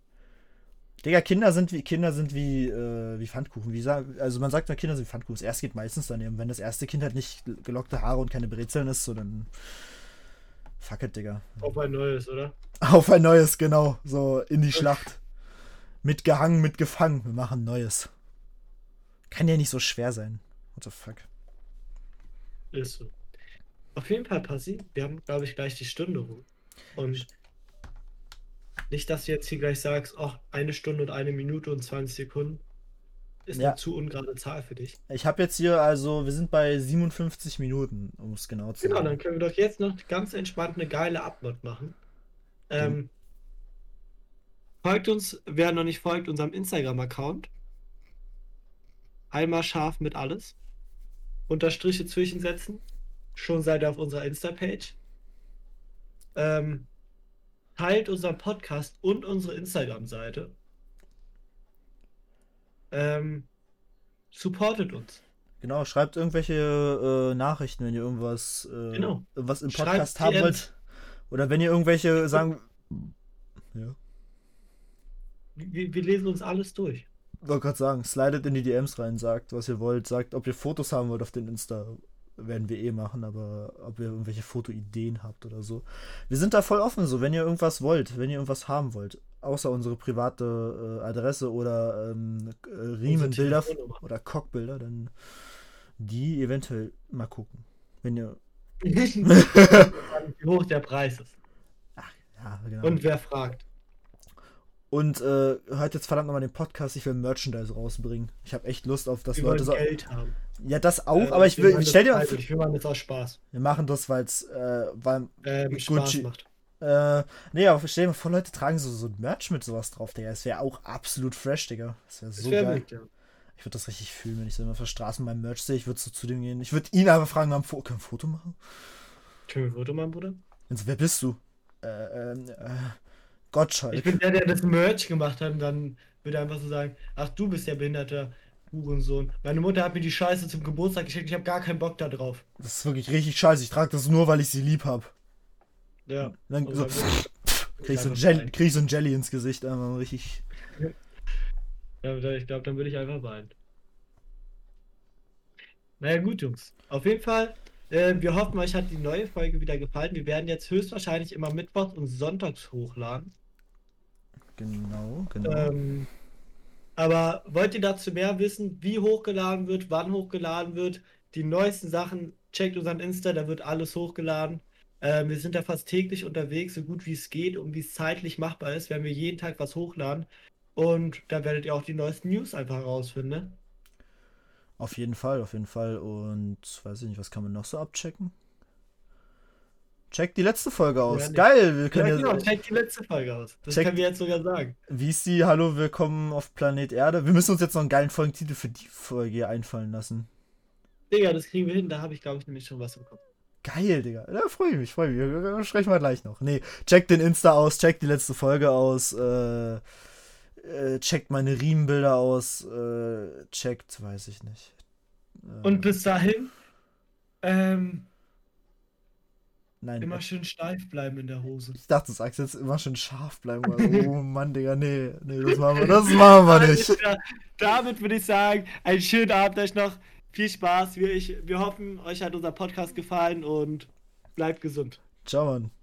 Digga, Kinder sind wie Kinder sind wie, äh, wie Pfannkuchen. Wie sa- also man sagt mal, Kinder sind wie Pfannkuchen. Das erste geht meistens daneben. Wenn das erste Kind halt nicht gelockte Haare und keine Brezeln ist, so dann. Fuck it, Digga. Auf ein neues, oder? Auf ein neues, genau. So in die Schlacht. Mitgehangen, mitgefangen. Wir machen Neues. Kann ja nicht so schwer sein. What the fuck. Ist so. Auf jeden Fall, Passi, wir haben, glaube ich, gleich die Stunde rum. Und nicht, dass du jetzt hier gleich sagst, ach, eine Stunde und eine Minute und zwanzig Sekunden ist Ja. eine zu ungerade Zahl für dich. Ich habe jetzt hier, also, wir sind bei siebenundfünfzig Minuten, um es genau zu Genau, sagen. dann können wir doch jetzt noch ganz entspannt eine geile Abmod machen. Ähm, folgt uns, wer noch nicht folgt, unserem Instagram-Account. Einmal scharf mit alles. Unterstriche zwischensetzen. Schon seid ihr auf unserer Insta-Page. Ähm, teilt unseren Podcast und unsere Instagram-Seite. Ähm, supportet uns. Genau, schreibt irgendwelche äh, Nachrichten, wenn ihr irgendwas, äh, Genau. irgendwas im Schreibt Podcast haben D Ms. wollt. Oder wenn ihr irgendwelche sagen. Ja. Wir, wir lesen uns alles durch. Ich wollte gerade sagen, slidet in die D Ms rein, sagt, was ihr wollt, sagt, ob ihr Fotos haben wollt auf den Insta. Werden wir eh machen, aber ob ihr irgendwelche Fotoideen habt oder so. Wir sind da voll offen, so, wenn ihr irgendwas wollt, wenn ihr irgendwas haben wollt. Außer unsere private äh, Adresse oder ähm, äh, Riemenbilder Telefonnummer. oder Cockbilder, dann die eventuell mal gucken. Wenn ihr. Wie hoch der Preis ist. Ja, genau. Und wer fragt. Und äh, hört jetzt verdammt nochmal den Podcast, ich will Merchandise rausbringen. Ich habe echt Lust auf das, Wir Leute wollen so. Geld haben. Ja, das auch, Äh, aber ich wir will. machen das Stell dir mal. freiwillig, wir machen das aus Spaß. Wir machen das, weil es. Äh, weil. Ähm, Spaß Gucci. macht. Äh, nee, aber stell dir mal vor, Leute tragen so, so ein Merch mit sowas drauf, Digga. Das wäre auch absolut fresh, Digga. Das wäre Das so wäre geil. wild, ja. Ich würde das richtig fühlen, wenn ich so immer auf der Straße beim Merch sehe. Ich würde so zu dem gehen. Ich würde ihn aber fragen, haben Fo- können wir ein Foto machen? Können wir ein Foto machen, Bruder? Und so, wer bist du? Äh, ähm, äh, Ich bin Gottschalk. der, der das Merch gemacht hat und dann würde er einfach so sagen, ach, du bist der behinderte Hurensohn. Meine Mutter hat mir die Scheiße zum Geburtstag geschenkt, ich habe gar keinen Bock da drauf. Das ist wirklich richtig scheiße. Ich trage das nur, weil ich sie lieb habe. Ja. Dann Und so, dann würde krieg ich so, ein einfach Jelly, weinen. krieg ich so ein Jelly ins Gesicht. Einmal richtig. Ja, ich glaube, dann würde ich einfach weinen. Naja, gut, Jungs. Auf jeden Fall, äh, wir hoffen, euch hat die neue Folge wieder gefallen. Wir werden jetzt höchstwahrscheinlich immer mittwochs und sonntags hochladen. Genau, genau. Ähm, aber wollt ihr dazu mehr wissen, wie hochgeladen wird, wann hochgeladen wird, die neuesten Sachen, checkt unseren Insta, da wird alles hochgeladen. Ähm, wir sind da fast täglich unterwegs, so gut wie es geht und wie es zeitlich machbar ist, werden wir jeden Tag was hochladen. Und da werdet ihr auch die neuesten News einfach herausfinden, ne? Auf jeden Fall, auf jeden Fall. Und weiß ich nicht, was kann man noch so abchecken? Check die letzte Folge aus. Ja, nicht. Geil, wir Ja, können genau, ja. checkt die letzte Folge aus. Das Checkt- können wir jetzt sogar sagen. Wie ist die Hallo, willkommen auf Planet Erde? Wir müssen uns jetzt noch einen geilen Folgentitel für die Folge hier einfallen lassen. Digga, das kriegen wir hin, da habe ich, glaube ich, nämlich schon was im Kopf. Geil, Digga. Da freue ich mich, freue mich. Wir sprechen wir gleich noch. Nee, checkt den Insta aus, checkt die letzte Folge aus, äh, äh, checkt meine Riemenbilder aus, äh, checkt, weiß ich nicht. Äh, Und bis dahin, ähm, nein, immer schön steif bleiben in der Hose. ich dachte, du sagst jetzt immer schön scharf bleiben. Oh Mann, Digga, nee, nee, das machen wir, das machen wir Alles nicht. klar. Damit würde ich sagen, einen schönen Abend euch noch. Viel Spaß. Wir, ich, wir hoffen, euch hat unser Podcast gefallen und bleibt gesund. Ciao, Mann.